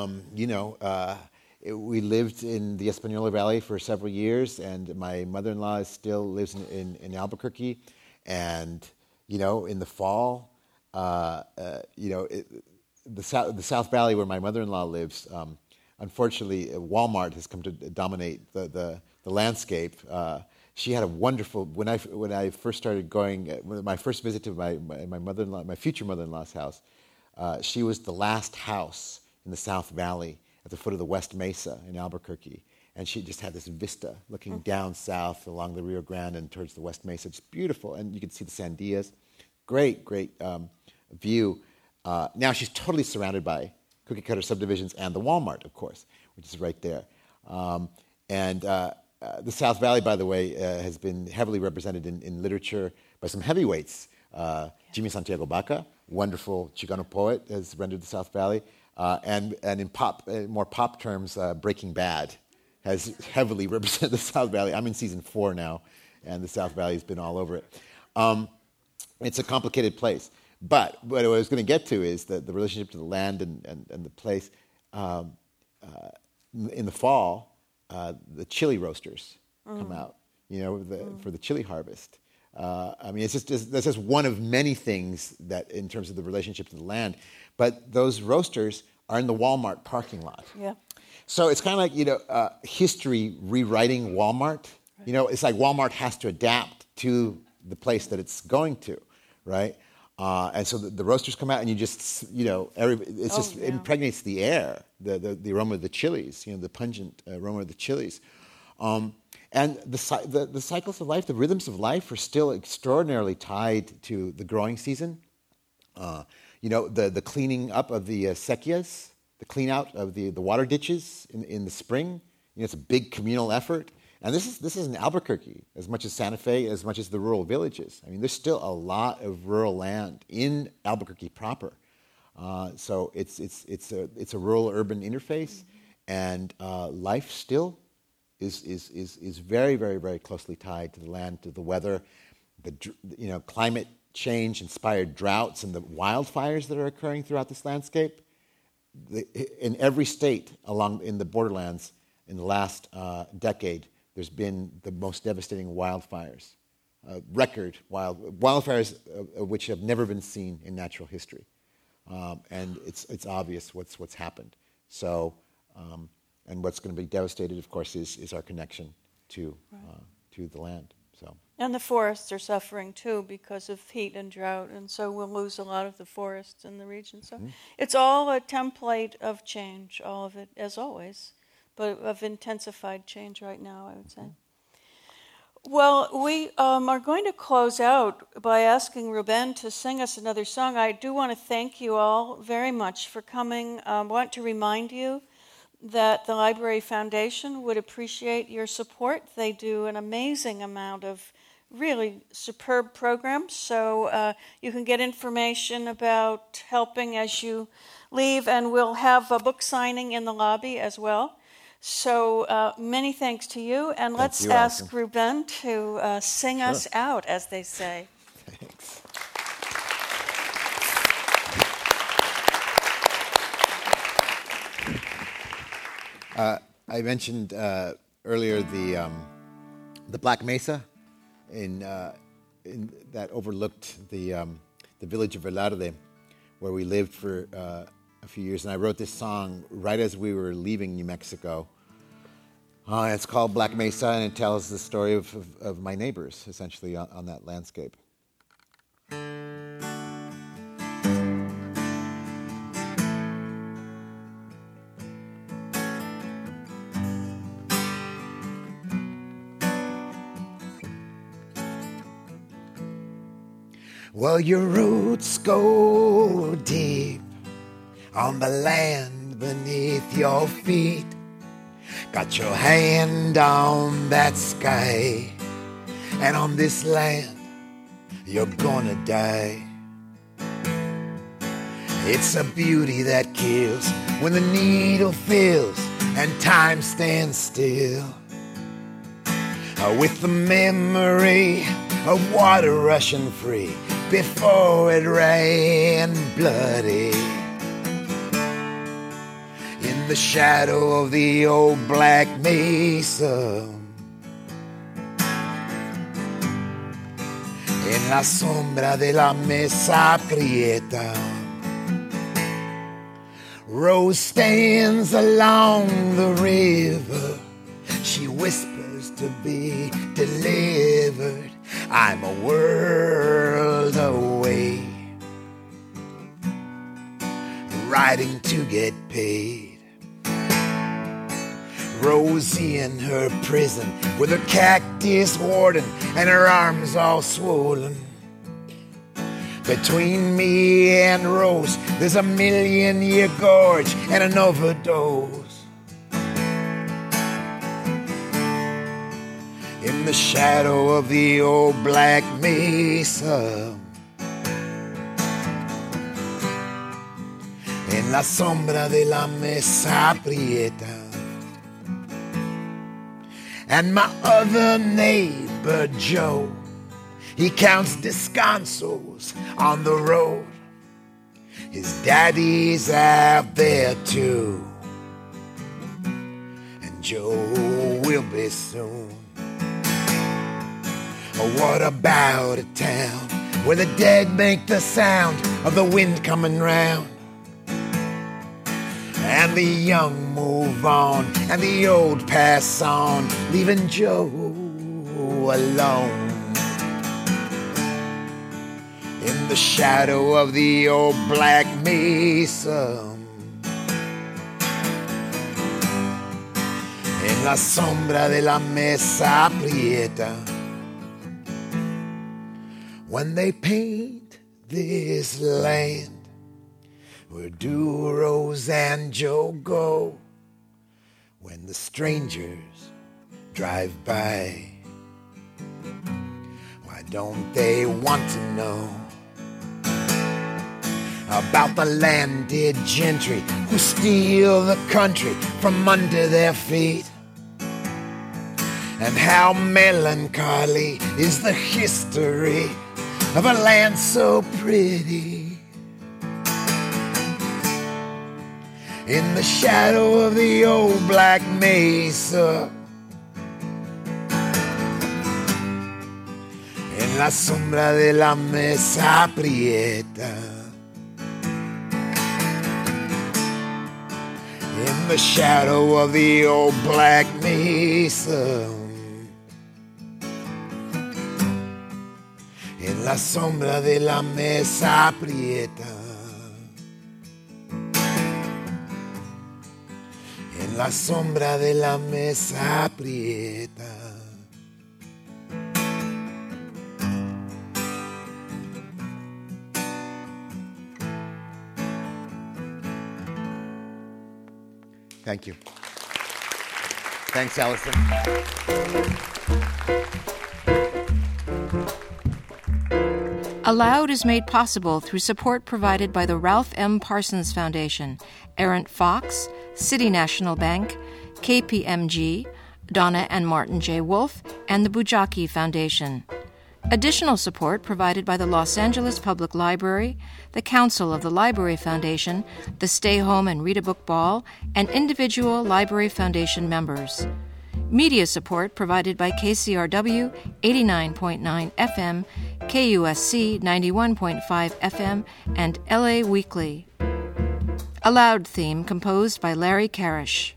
We lived in the Espanola Valley for several years, and my mother-in-law still lives in Albuquerque. And, in the fall, the South Valley where my mother-in-law lives, unfortunately, Walmart has come to dominate the landscape. She had a wonderful, when I first started going, my first visit to my mother-in-law, my future mother-in-law's house, she was the last house in the South Valley at the foot of the West Mesa in Albuquerque. And she just had this vista looking down south along the Rio Grande and towards the West Mesa. It's beautiful. And you can see the Sandias. Great view. Now she's totally surrounded by cookie cutter subdivisions and the Walmart, of course, which is right there. The South Valley, by the way, has been heavily represented in literature by some heavyweights. Jimmy Santiago Baca, wonderful Chicano poet, has rendered the South Valley. And in more pop terms, Breaking Bad has heavily represented the South Valley. I'm in season 4 now, and the South Valley has been all over it. It's a complicated place. But what I was going to get to is the relationship to the land and the place. In the fall, the chili roasters come out, for the chili harvest. I mean, that's just one of many things that, in terms of the relationship to the land. But those roasters are in the Walmart parking lot. Yeah. So it's kind of like, history rewriting Walmart. Right. It's like Walmart has to adapt to the place that it's going to, right? And so the roasters come out, and you just, it impregnates the air, the aroma of the chilies, the pungent aroma of the chilies. And the cycles of life, the rhythms of life are still extraordinarily tied to the growing season. The cleaning up of the sequias, the clean out of the water ditches in the spring. It's a big communal effort. And this is in Albuquerque, as much as Santa Fe, as much as the rural villages. I mean, there's still a lot of rural land in Albuquerque proper. So it's a rural-urban interface, and life still is very, very, very closely tied to the land, to the weather, the climate change-inspired droughts and the wildfires that are occurring throughout this landscape. In every state in the borderlands in the last decade, there's been the most devastating wildfires, record wildfires which have never been seen in natural history, and it's obvious what's happened. So, and what's going to be devastated, of course, is our connection to the land. So. And the forests are suffering too because of heat and drought, and so we'll lose a lot of the forests in the region. So it's all a template of change, all of it, as always, but of intensified change right now, I would say. Well, we are going to close out by asking Ruben to sing us another song. I do want to thank you all very much for coming. I want to remind you that the Library Foundation would appreciate your support. They do an amazing amount of really superb programs, so you can get information about helping as you leave, and we'll have a book signing in the lobby as well. So many thanks to you, and let's ask Ruben to sing us out, as they say. Thanks. I mentioned earlier the Black Mesa in that overlooked the village of Velarde, where we lived for a few years. And I wrote this song right as we were leaving New Mexico. It's called Black Mesa, and it tells the story of my neighbors, essentially, on that landscape. Well, your roots go deep on the land beneath your feet. Got your hand on that sky, and on this land you're gonna die. It's a beauty that kills when the needle fills and time stands still. With the memory of water rushing free before it ran bloody. In the shadow of the old Black Mesa, en la sombra de la mesa prieta, Rose stands along the river. She whispers to be delivered. I'm a world away, riding to get paid. Rosie in her prison with her cactus warden and her arms all swollen. Between me and Rose, there's a million-year gorge and an overdose. In the shadow of the old Black Mesa, en la sombra de la mesa prieta. And my other neighbor, Joe, he counts descansos on the road. His daddy's out there too, and Joe will be soon. But what about a town where the dead make the sound of the wind coming round? And the young move on, and the old pass on, leaving Joe alone. In the shadow of the old black mesa, en la sombra de la mesa prieta. When they paint this land, where do Rose and Joe go when the strangers drive by? Why don't they want to know about the landed gentry who steal the country from under their feet? And how melancholy is the history of a land so pretty? In the shadow of the old black mesa, en la sombra de la mesa prieta, in the shadow of the old black mesa, en la sombra de la mesa prieta, en la sombra de la mesa prieta. Thank you. Thanks, Allison. Aloud is made possible through support provided by the Ralph M. Parsons Foundation, Errant Fox, City National Bank, KPMG, Donna and Martin J. Wolf, and the Bujaki Foundation. Additional support provided by the Los Angeles Public Library, the Council of the Library Foundation, the Stay Home and Read a Book Ball, and individual Library Foundation members. Media support provided by KCRW 89.9 FM, KUSC 91.5 FM, and LA Weekly. Aloud theme composed by Larry Karish.